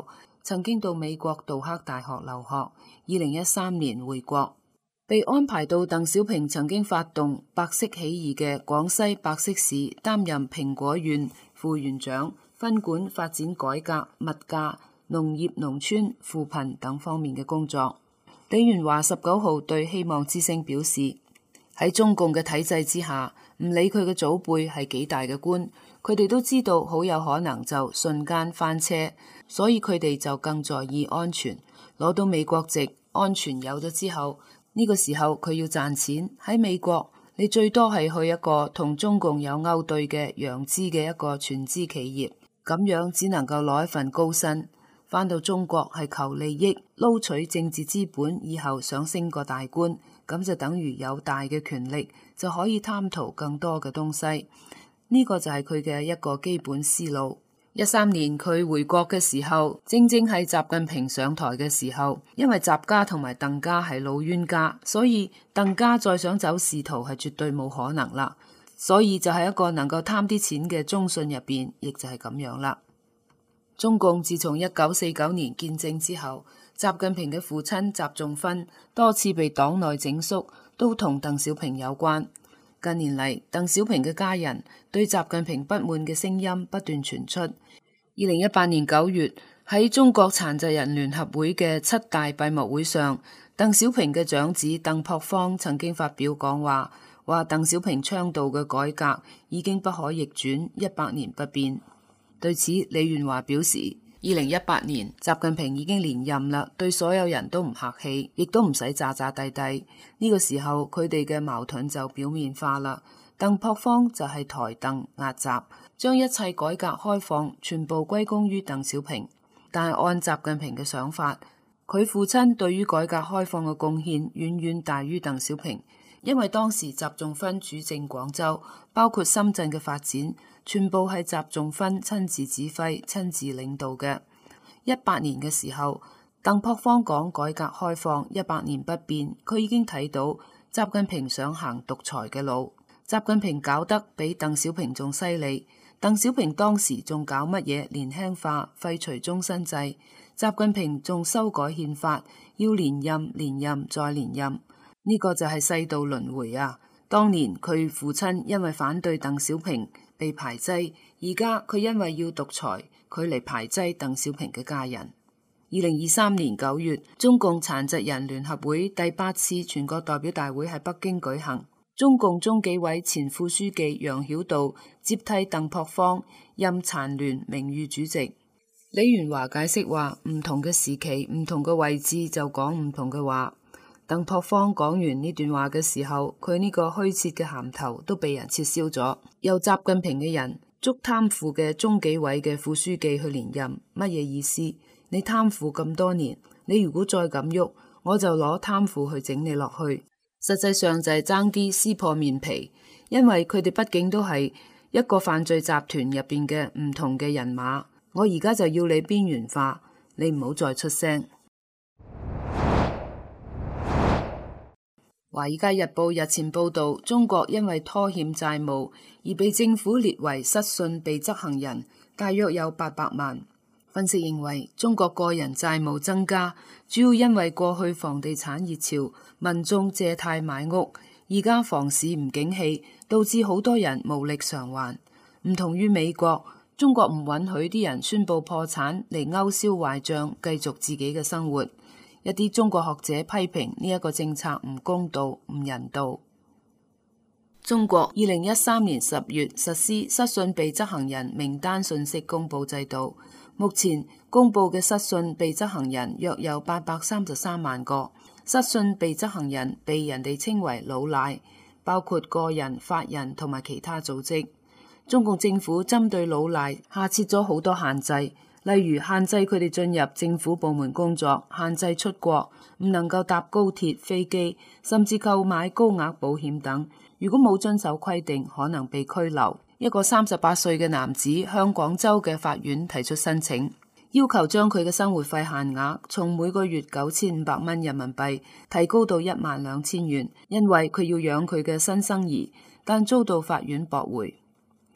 曾經到美國杜克大學留學，2013年回國，被安排到鄧小平曾經發動白色起義嘅廣西白色市擔任蘋果縣副縣長，分管發展改革、物價、農業、農村、扶貧等方面嘅工作。李元華19號對希望之聲表示，喺中共嘅體制之下，唔理佢嘅祖輩係幾大嘅官，佢哋都知道好有可能就瞬間翻車，所以佢哋就更在意安全。攞到美國籍，安全有咗之後，呢個時候佢要賺錢。喺美國，你最多係去一個同中共有勾兌嘅洋資嘅一個全資企業，咁樣只能夠攞一份高薪。返到中國係求利益，撈取政治資本，以後想升個大官，咁就等於有大嘅權力，就可以貪圖更多嘅東西。呢個就係佢嘅一個基本思路。13年佢回國嘅時候，正正係習近平上台嘅時候，因為習家同埋鄧家係老冤家，所以鄧家再想走仕途係絕對冇可能啦。所以就係一個能夠貪啲錢嘅中信入邊，亦就係咁樣啦。中共自從1949年建政之後，習近平嘅父親習仲勳多次被黨內整肅，都同鄧小平有關。近年嚟，鄧小平嘅家人對習近平不滿嘅聲音不斷傳出。2018年9月，喺中國殘疾人聯合會嘅7大閉幕會上，鄧小平嘅長子鄧樸方曾經發表講話，話鄧小平倡導嘅改革已經不可逆轉，100年不變。對此，李元華表示，2018年習近平已經連任啦，對所有人都唔客氣，亦都唔使詐詐諦諦。呢個時候，佢哋嘅矛盾就表面化啦。鄧樸方就係台鄧壓習，將一切改革開放全部歸功於鄧小平。但係按習近平嘅想法，佢父親對於改革開放嘅貢獻遠遠大於鄧小平，因為當時習仲勳主政廣州，包括深圳嘅發展，全部係習仲勳親自指揮、親自領導嘅。18年嘅時候，鄧樸方講改革開放100年不變，佢已經睇到習近平想行獨裁嘅路。習近平搞得比鄧小平仲犀利。鄧小平當時仲搞乜嘢年輕化、廢除終身制，習近平仲修改憲法，要連任、連任再連任。呢個就係世道輪迴啊！當年佢父親因為反對鄧小平被排擠，而家佢因為要獨裁，佢嚟排擠鄧小平嘅家人。2023年9月，中共殘疾人聯合會第8次全國代表大會喺北京舉行，中共中紀委前副書記楊曉渡接替鄧樸方任殘聯名譽主席。李元華解釋話，唔同嘅時期、唔同嘅位置就講唔同嘅話。鄧樸方講完呢段話嘅時候，佢呢個虛設嘅銜頭都被人撤銷咗。由習近平嘅人捉貪腐嘅中紀委嘅副書記去連任，乜嘢意思？你貪腐咁多年，你如果再咁喐，我就攞貪腐去整你落去。實際上就係爭啲撕破面皮，因為佢哋畢竟都係一個犯罪集團入邊嘅唔同嘅人馬。我而家就要你邊緣化，你唔好再出聲。《華爾街日報》日前報道，中國因為拖欠債務而被政府列為失信被執行人，大約有800萬。分析認為，中國個人債務增加，主要因為過去房地產熱潮，民眾借貸買屋，而家房市唔景氣，導致好多人無力償還。唔同於美國，中國唔允許啲人宣布破產嚟勾銷壞賬，繼續自己嘅生活。一啲中國學者批評呢一個政策唔公道、唔人道。中國2013年10月實施失信被執行人名單信息公佈制度，目前公佈嘅失信被執行人約有833萬個。失信被執行人被人哋稱為老賴，包括個人、法人同埋其他組織。中共政府針對老賴下設咗好多限制。例如限制佢哋進入政府部門工作，限制出國，唔能夠搭高鐵、飛機，甚至購買高額保險等。如果冇遵守規定，可能被拘留。一個38歲嘅男子向廣州嘅法院提出申請，要求將佢嘅生活費限額從每個月9500蚊人民幣提高到12000元，因為佢要養佢嘅新生兒，但遭到法院駁回。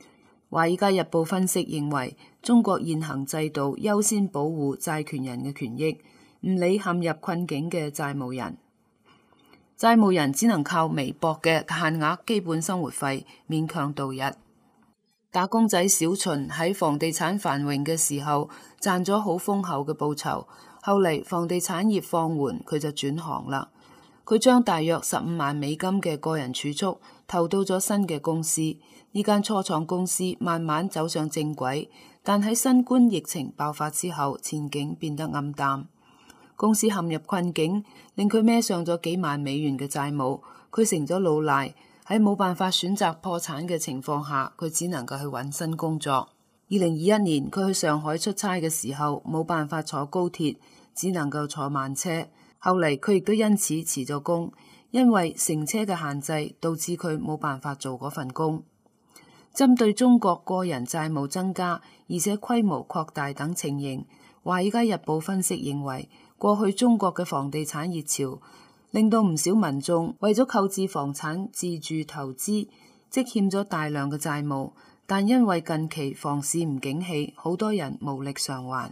華爾街日報分析認為，中國現行制度優先保護債權人嘅權益，唔理陷入困境嘅債務人。債務人只能靠微薄嘅限額基本生活費勉強度日。打工仔小秦喺房地產繁榮嘅時候賺咗好豐厚嘅報酬，後嚟房地產業放緩，佢就轉行啦。佢將大約15萬美金嘅個人儲蓄投到咗新嘅公司，呢間初創公司慢慢走上正軌，但喺新冠疫情爆發之後，前景變得暗淡。公司陷入困境，令佢孭上咗幾萬美元嘅債務，佢成咗老賴。喺冇辦法選擇破產嘅情況下，佢只能夠去揾新工作。2021年佢去上海出差嘅時候，冇辦法坐高鐵，只能夠坐慢車。後嚟佢亦都因此辭咗工，因為乘車嘅限制導致佢冇辦法做嗰份工。針對中國個人債務增加，而且規模擴大等情形，《華爾街日報》分析認為，過去中國嘅房地產熱潮令到唔少民眾為咗購置房產自住投資，積欠咗大量嘅債務，但因為近期房市唔景氣，好多人無力償還。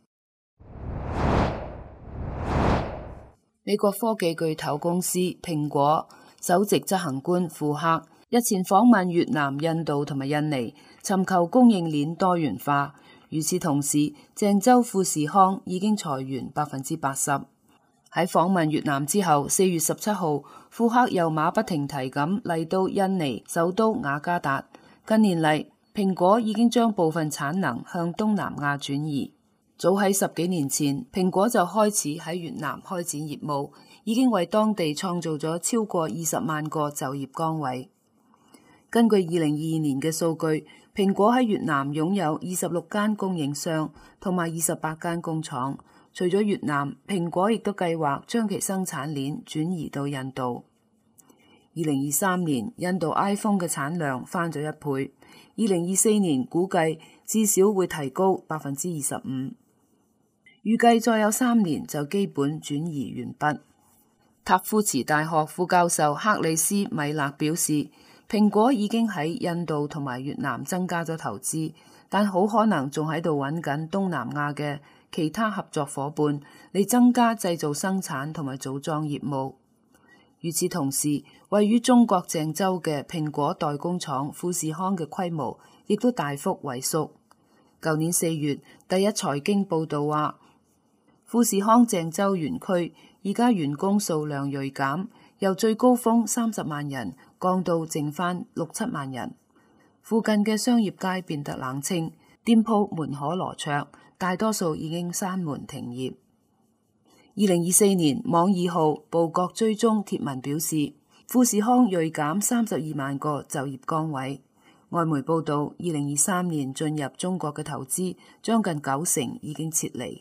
美國科技巨頭公司蘋果首席執行官庫克日前訪問越南、印度同埋印尼，尋求供應鏈多元化。與此同時，鄭州富士康已經裁員80%。喺訪問越南之後，4月17號，庫克又馬不停蹄咁嚟到印尼首都雅加達。近年嚟，蘋果已經將部分產能向東南亞轉移。早喺10幾年前，蘋果就開始喺越南開展業務，已經為當地創造咗超過20萬個就業崗位。根據2022年嘅數據，蘋果喺越南擁有26間供應商同埋28間工廠。除咗越南，蘋果亦都計劃將其生產鏈轉移到印度。2023年，印度 iPhone 嘅產量翻咗1倍，2024年估計至少會提高25%。預計再有3年就基本轉移完畢。塔夫茨大學副教授克里斯米勒表示，蘋果已經喺印度同埋越南增加咗投資，但好可能仲喺度揾緊東南亞嘅其他合作夥伴嚟增加製造生產同埋組裝業務。與此同時，位於中國鄭州嘅蘋果代工廠富士康嘅規模亦都大幅萎縮。舊年4月，第一財經報道話，富士康鄭州園區而家員工數量銳減，由最高峰30萬人降到剩返6-7萬人。附近嘅商業街變得冷清，店鋪門可羅雀，大多數已經閂門停業。2024年，網易號報國追蹤貼文表示，富士康銳減32萬個就業崗位。外媒報道，2023年進入中國嘅投資將近90%已經撤離。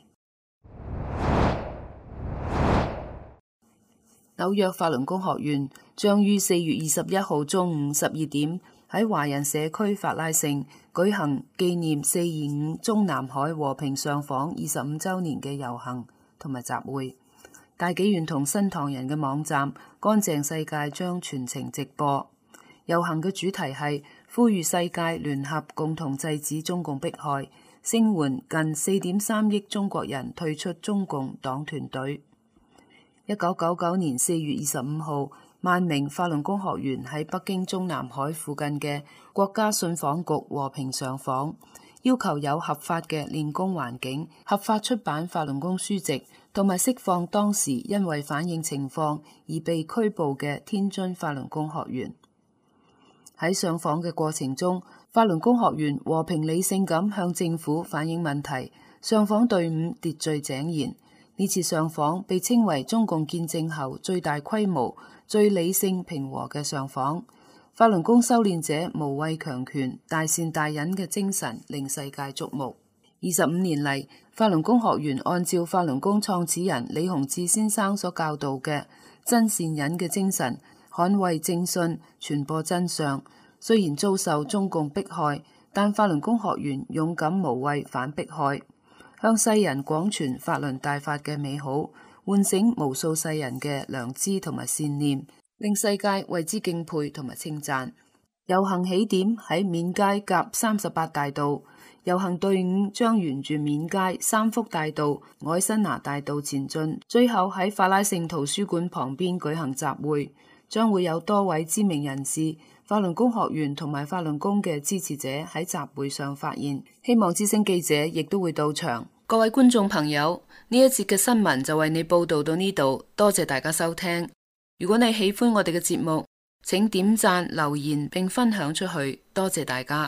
紐約法輪功學院將於4月21號中午12點喺華人社區法拉盛舉行紀念425中南海和平上訪25週年嘅遊行同埋集會。大紀元同新唐人嘅網站乾淨世界將全程直播。遊行嘅主題係呼籲世界聯合共同制止中共迫害，聲援近4.3億中國人退出中共黨團隊。1999年4月25號，萬名法輪功學員喺北京中南海附近嘅國家信訪局和平上訪，要求有合法嘅練功環境、合法出版法輪功書籍，同埋釋放當時因為反映情況而被拘捕嘅天津法輪功學員。喺上訪嘅過程中，法輪功學員和平理性咁向政府反映問題，上訪隊伍秩序井然。呢次上訪被稱為中共建政後最大規模、最理性平和嘅上訪。法輪功修煉者無畏強權、大善大忍嘅精神令世界矚目。25年嚟，法輪功學員按照法輪功創始人李洪志先生所教導嘅真善忍嘅精神，捍衛正信、傳播真相。雖然遭受中共迫害，但法輪功學員勇敢無畏反迫害，向世人廣傳法輪大法嘅美好，喚醒無數世人嘅良知同埋善念，令世界為之敬佩同埋稱讚。 遊行起點喺緬街甲38大道，遊行隊伍將沿住緬街三福大道、愛新拿大道前進，最後喺法拉盛圖書館旁邊舉行集會，將會有多位知名人士、法輪功學員同埋法輪功嘅支持者喺集會上發言，希望之聲記者亦都會到場。各位觀眾朋友，呢一節嘅新聞就為你報道到呢度，多謝大家收聽。如果你喜歡我哋嘅節目，請點讚、留言並分享出去，多謝大家。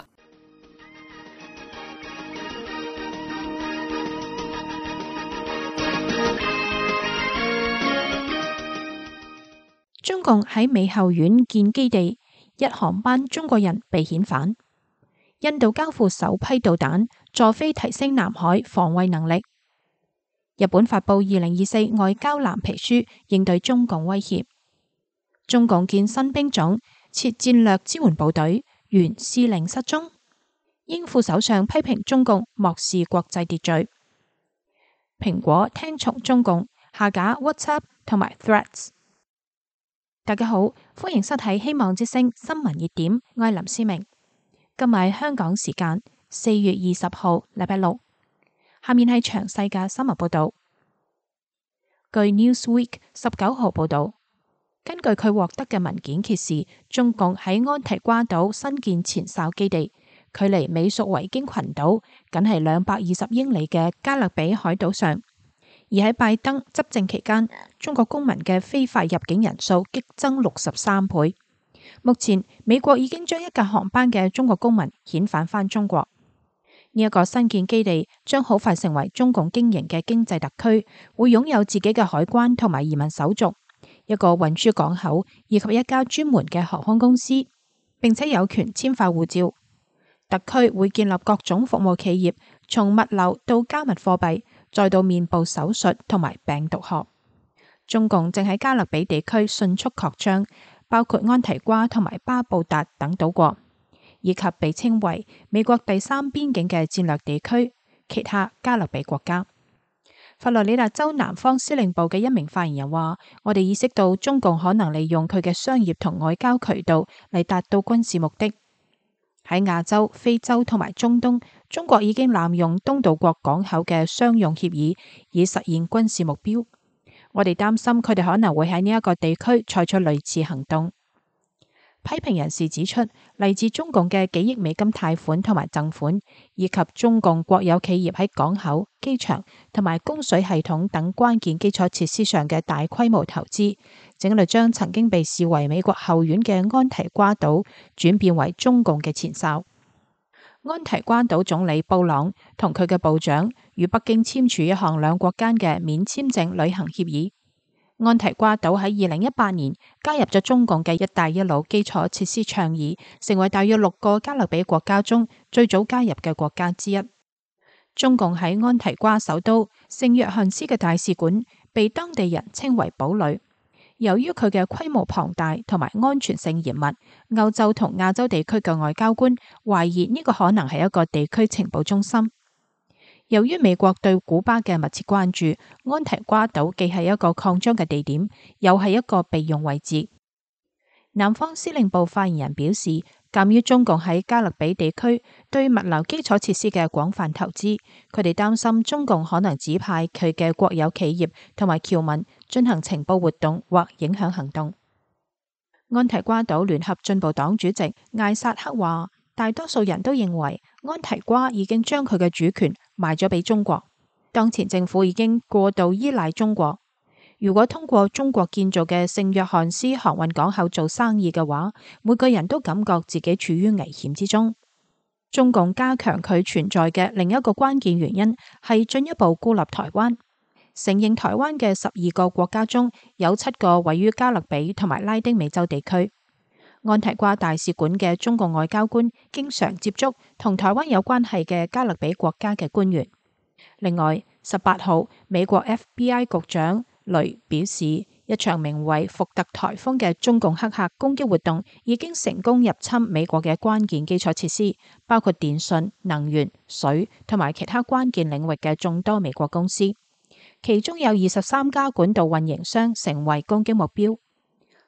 中共喺美後院建基地，一航班中國人被遣返。印度交付首批導彈，助飛提升南海防衛能力。日本發布2024外交藍皮書，應對中共威脅。中共建新兵種，設戰略支援部隊，原司令失蹤。英副首相批評中共漠視國際秩序。蘋果聽從中共下架 WhatsApp 同埋 Threads。大家好，歡迎收睇希望之聲新聞熱點，我係林思明。今日係香港時間4月20號，禮拜六。下面係詳細嘅新聞報道。據 Newsweek 19號報道，根據佢獲得嘅文件揭示，中共喺安提瓜島新建前哨基地，距離美屬維京群島僅係220英里嘅加勒比海島上。而喺拜登執政期間，中國公民嘅非法入境人數激增63倍。目前，美國已經將一架航班嘅中國公民遣返返中國。呢一個新建基地將好快成為中共經營嘅經濟特區，會擁有自己嘅海關同埋移民手續，一個運輸港口以及一家專門嘅航空公司，並且有權簽發護照。特區會建立各種服務企業，從物流到加密貨幣，再到面部手術同埋病毒學。中共正喺加勒比地區迅速擴張，包括安提瓜同埋巴布達等島國，以及被稱為美國第3邊境嘅戰略地區其他加勒比國家。佛羅里達州南方司令部嘅一名發言人話：我哋意識到中共可能利用佢嘅商業同外交渠道嚟達到軍事目的。喺亞洲、非洲同埋中東，中國已經濫用東道國港口嘅商用協議，以實現軍事目標。我哋擔心佢哋可能會喺呢一個地區採取類似行動。批評人士指出，嚟自中共嘅幾億美金貸款同埋贈款，以及中共國有企業喺港口、機場同埋供水系統等關鍵基礎設施上嘅大規模投資，整律將曾經被視為美國後院嘅安提瓜島轉變為中共嘅前哨。安提瓜島總理布朗同佢嘅部長與北京簽署一項兩國間嘅免簽證旅行協議。安提瓜島喺2018年加入咗中共嘅一帶一路基礎設施倡議，成為大約6個加勒比國家中最早加入嘅國家之一。中共喺安提瓜首都聖約翰斯嘅大使館被當地人稱為堡壘。由於佢嘅規模龐大同埋安全性嚴密，歐洲同亞洲地區嘅外交官懷疑呢個可能係一個地區情報中心。由於美國對古巴嘅密切關注，安提瓜島既係一個擴張嘅地點，又係一個備用位置。南方司令部發言人表示，鑒於中共喺加勒比地區對物流基礎設施嘅廣泛投資，佢哋擔心中共可能指派佢嘅國有企業同埋僑民進行情報活動或影響行動。安提瓜島聯合進步黨主席艾薩克話，大多數人都認為安提瓜已經將佢嘅主權賣咗俾中國，當前政府已經過度依賴中國。如果通過中國建造嘅聖約翰斯航運港口做生意嘅話，每個人都感覺自己處於危險之中。中共加強佢存在嘅另一個關鍵原因係進一步孤立台灣。承認台灣嘅12個國家中有7個位於加勒比同埋拉丁美洲地區。安提瓜大使館嘅中共外交官經常接觸同台灣有關係嘅加勒比國家嘅官員。另外，18號美國 FBI 局長雷表示，一場名為福特颱風嘅中共黑客攻擊活動已經成功入侵美國嘅關鍵基礎設施，包括電信、能源、水同埋其他關鍵領域嘅眾多美國公司，其中有23家管道運營商成為攻擊目標。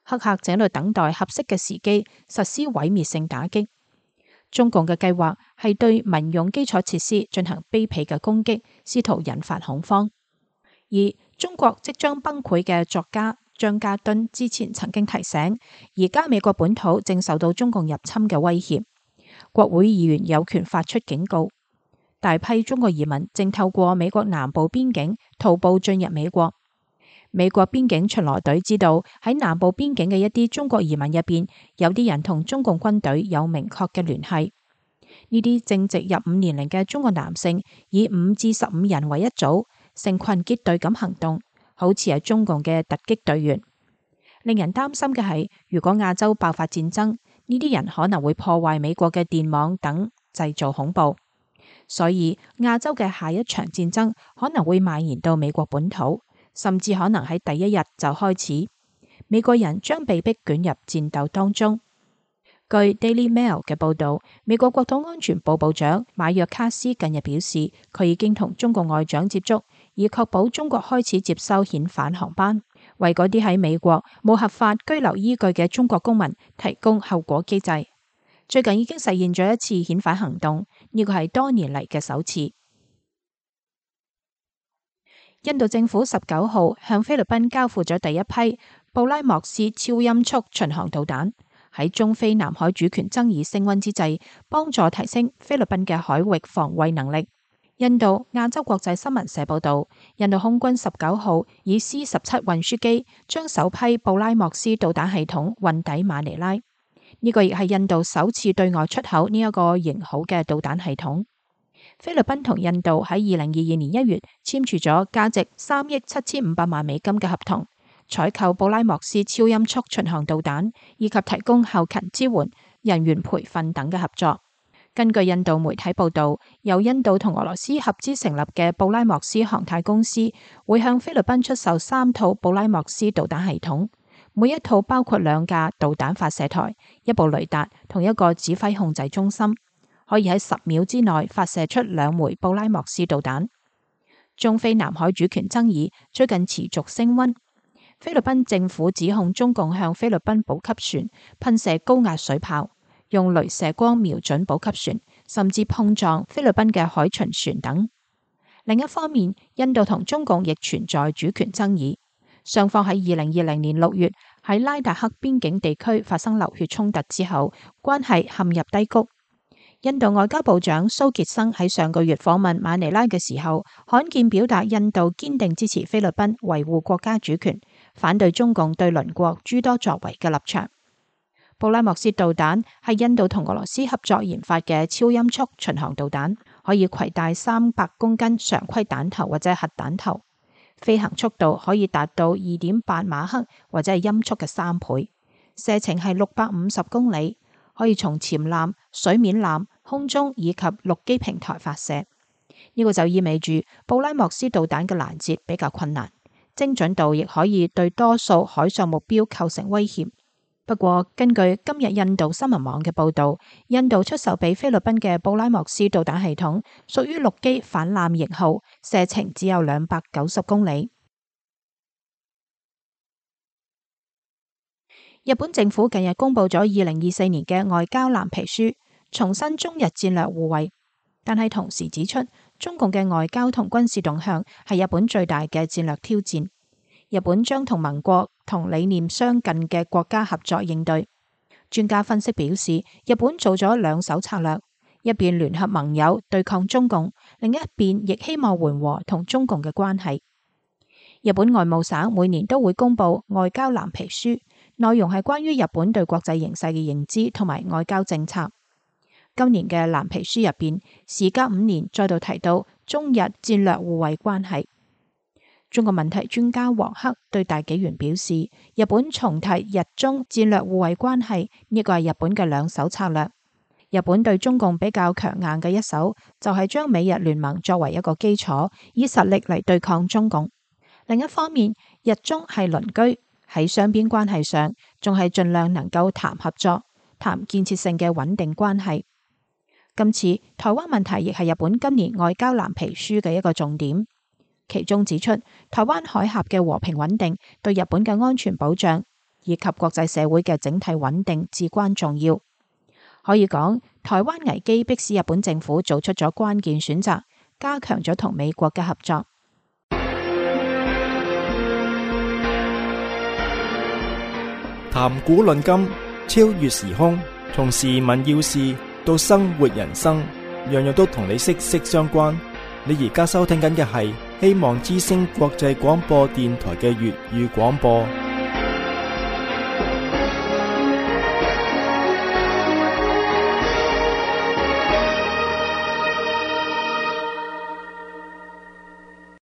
黑客正喺度等待合適嘅時機實施毀滅性打擊。中共嘅計劃係對民用基礎設施進行卑鄙嘅攻擊，試圖引發恐慌。而中國即將崩潰嘅作家張家敦之前曾經提醒，而家美國本土正受到中共入侵嘅威脅，國會議員有權發出警告。大批中國移民正透過美國南部邊境徒步進入美國。美國邊境巡邏隊知道喺南部邊境嘅一啲中國移民入邊，有啲人同中共軍隊有明確嘅聯繫。呢啲正值入伍年齡嘅中國男性，以5至15人為一組，成群結隊咁行動，好似係中共嘅突擊隊員。令人擔心嘅係，如果亞洲爆發戰爭，呢啲人可能會破壞美國嘅電網等，製造恐怖。所以亞洲嘅下一場戰爭可能會蔓延到美國本土。甚至可能喺第一日就開始，美國人將被逼捲入戰鬥當中。據 Daily Mail 嘅報導，美國國土安全部部長馬約卡斯近日表示，佢已經同中國外長接觸，以確保中國開始接收遣返航班，為嗰啲喺美國冇合法居留依據嘅中國公民提供後果機制。最近已經實現咗一次遣返行動，呢個係多年嚟嘅首次。印度政府19號向菲律賓交付咗第一批布拉莫斯超音速巡航導彈，喺中菲南海主權爭議升溫之際，幫助提升菲律賓嘅海域防衛能力。印度亞洲國際新聞社報道，印度空軍19號以 C-17運輸機將首批布拉莫斯導彈系統運抵馬尼拉，呢個亦係印度首次對外出口呢一個型號嘅導彈系統。菲律賓同印度喺2022年1月簽署咗價值3億7500萬美金嘅合同，採購布拉莫斯超音速巡航導彈，以及提供後勤支援、人員培訓等嘅合作。根據印度媒體報道，由印度同俄羅斯合資成立嘅布拉莫斯航太公司會向菲律賓出售3套布拉莫斯導彈系統，每一套包括2架導彈發射台、1部雷達同1個指揮控制中心，可以喺10秒之內發射出2枚布拉莫斯導彈。中菲南海主權爭議最近持續升溫，菲律賓政府指控中共向菲律賓補給船噴射高壓水炮，用鐳射光瞄準補給船，甚至碰撞菲律賓嘅海巡船等。另一方面，印度同中共亦存在主權爭議，雙方喺2020年6月喺拉達克邊境地區發生流血衝突之後，關係陷入低谷。印度外交部長蘇傑生喺上個月訪問馬尼拉嘅時候，罕見表達印度堅定支持菲律賓維護國家主權，反對中共對鄰國諸多作為嘅立場。布拉莫斯導彈係印度同俄羅斯合作研發嘅超音速巡航導彈，可以攜帶300公斤常規彈頭或者核彈頭，飛行速度可以達到2.8馬赫或者係音速嘅3倍，射程係650公里。可以從潛艦、水面艦、空中以及陸基平台發射。呢個就意味住布拉莫斯導彈嘅攔截比較困難，精準度亦可以對多數海上目標構成威脅。不過，根據今日印度新聞網嘅報導，印度出售俾菲律賓嘅布拉莫斯導彈系統屬於陸基反艦型號，射程只有290公里。日本政府近日公布咗2024年嘅外交藍皮書，重申中日戰略互惠，但係同時指出中共嘅外交同軍事動向係日本最大嘅戰略挑戰。日本將同盟國同理念相近嘅國家合作應對。專家分析表示，日本做咗2手策略，一邊聯合盟友對抗中共，另一邊亦希望緩和同中共嘅關係。日本外務省每年都會公布外交藍皮書，內容係關於日本對國際形勢嘅認知同埋外交政策。今年嘅藍皮書入邊，時隔5年再度提到中日戰略互惠關係。中國問題專家黃克對大紀元表示，日本重提日中戰略互惠關係，呢個係日本嘅2手策略。日本對中共比較強硬嘅一手，就係將美日聯盟作為一個基礎，以實力嚟對抗中共。另一方面，日中係鄰居，喺雙邊關係上仲係盡量能夠談合作、談建設性嘅穩定關係。今次台灣問題亦係日本今年外交藍皮書嘅一個重點，其中指出台灣海峽嘅和平穩定對日本嘅安全保障， 以及國際社會嘅整體穩定至關重要。可以講，台灣危機迫使日本政府做出咗關鍵選擇，加強咗同美國嘅合作。 談古論今，超越時空，從時聞要事到生活人生，樣樣都同你息息相關。你而家收聽緊嘅係希望之聲國際廣播電台嘅粵語廣播。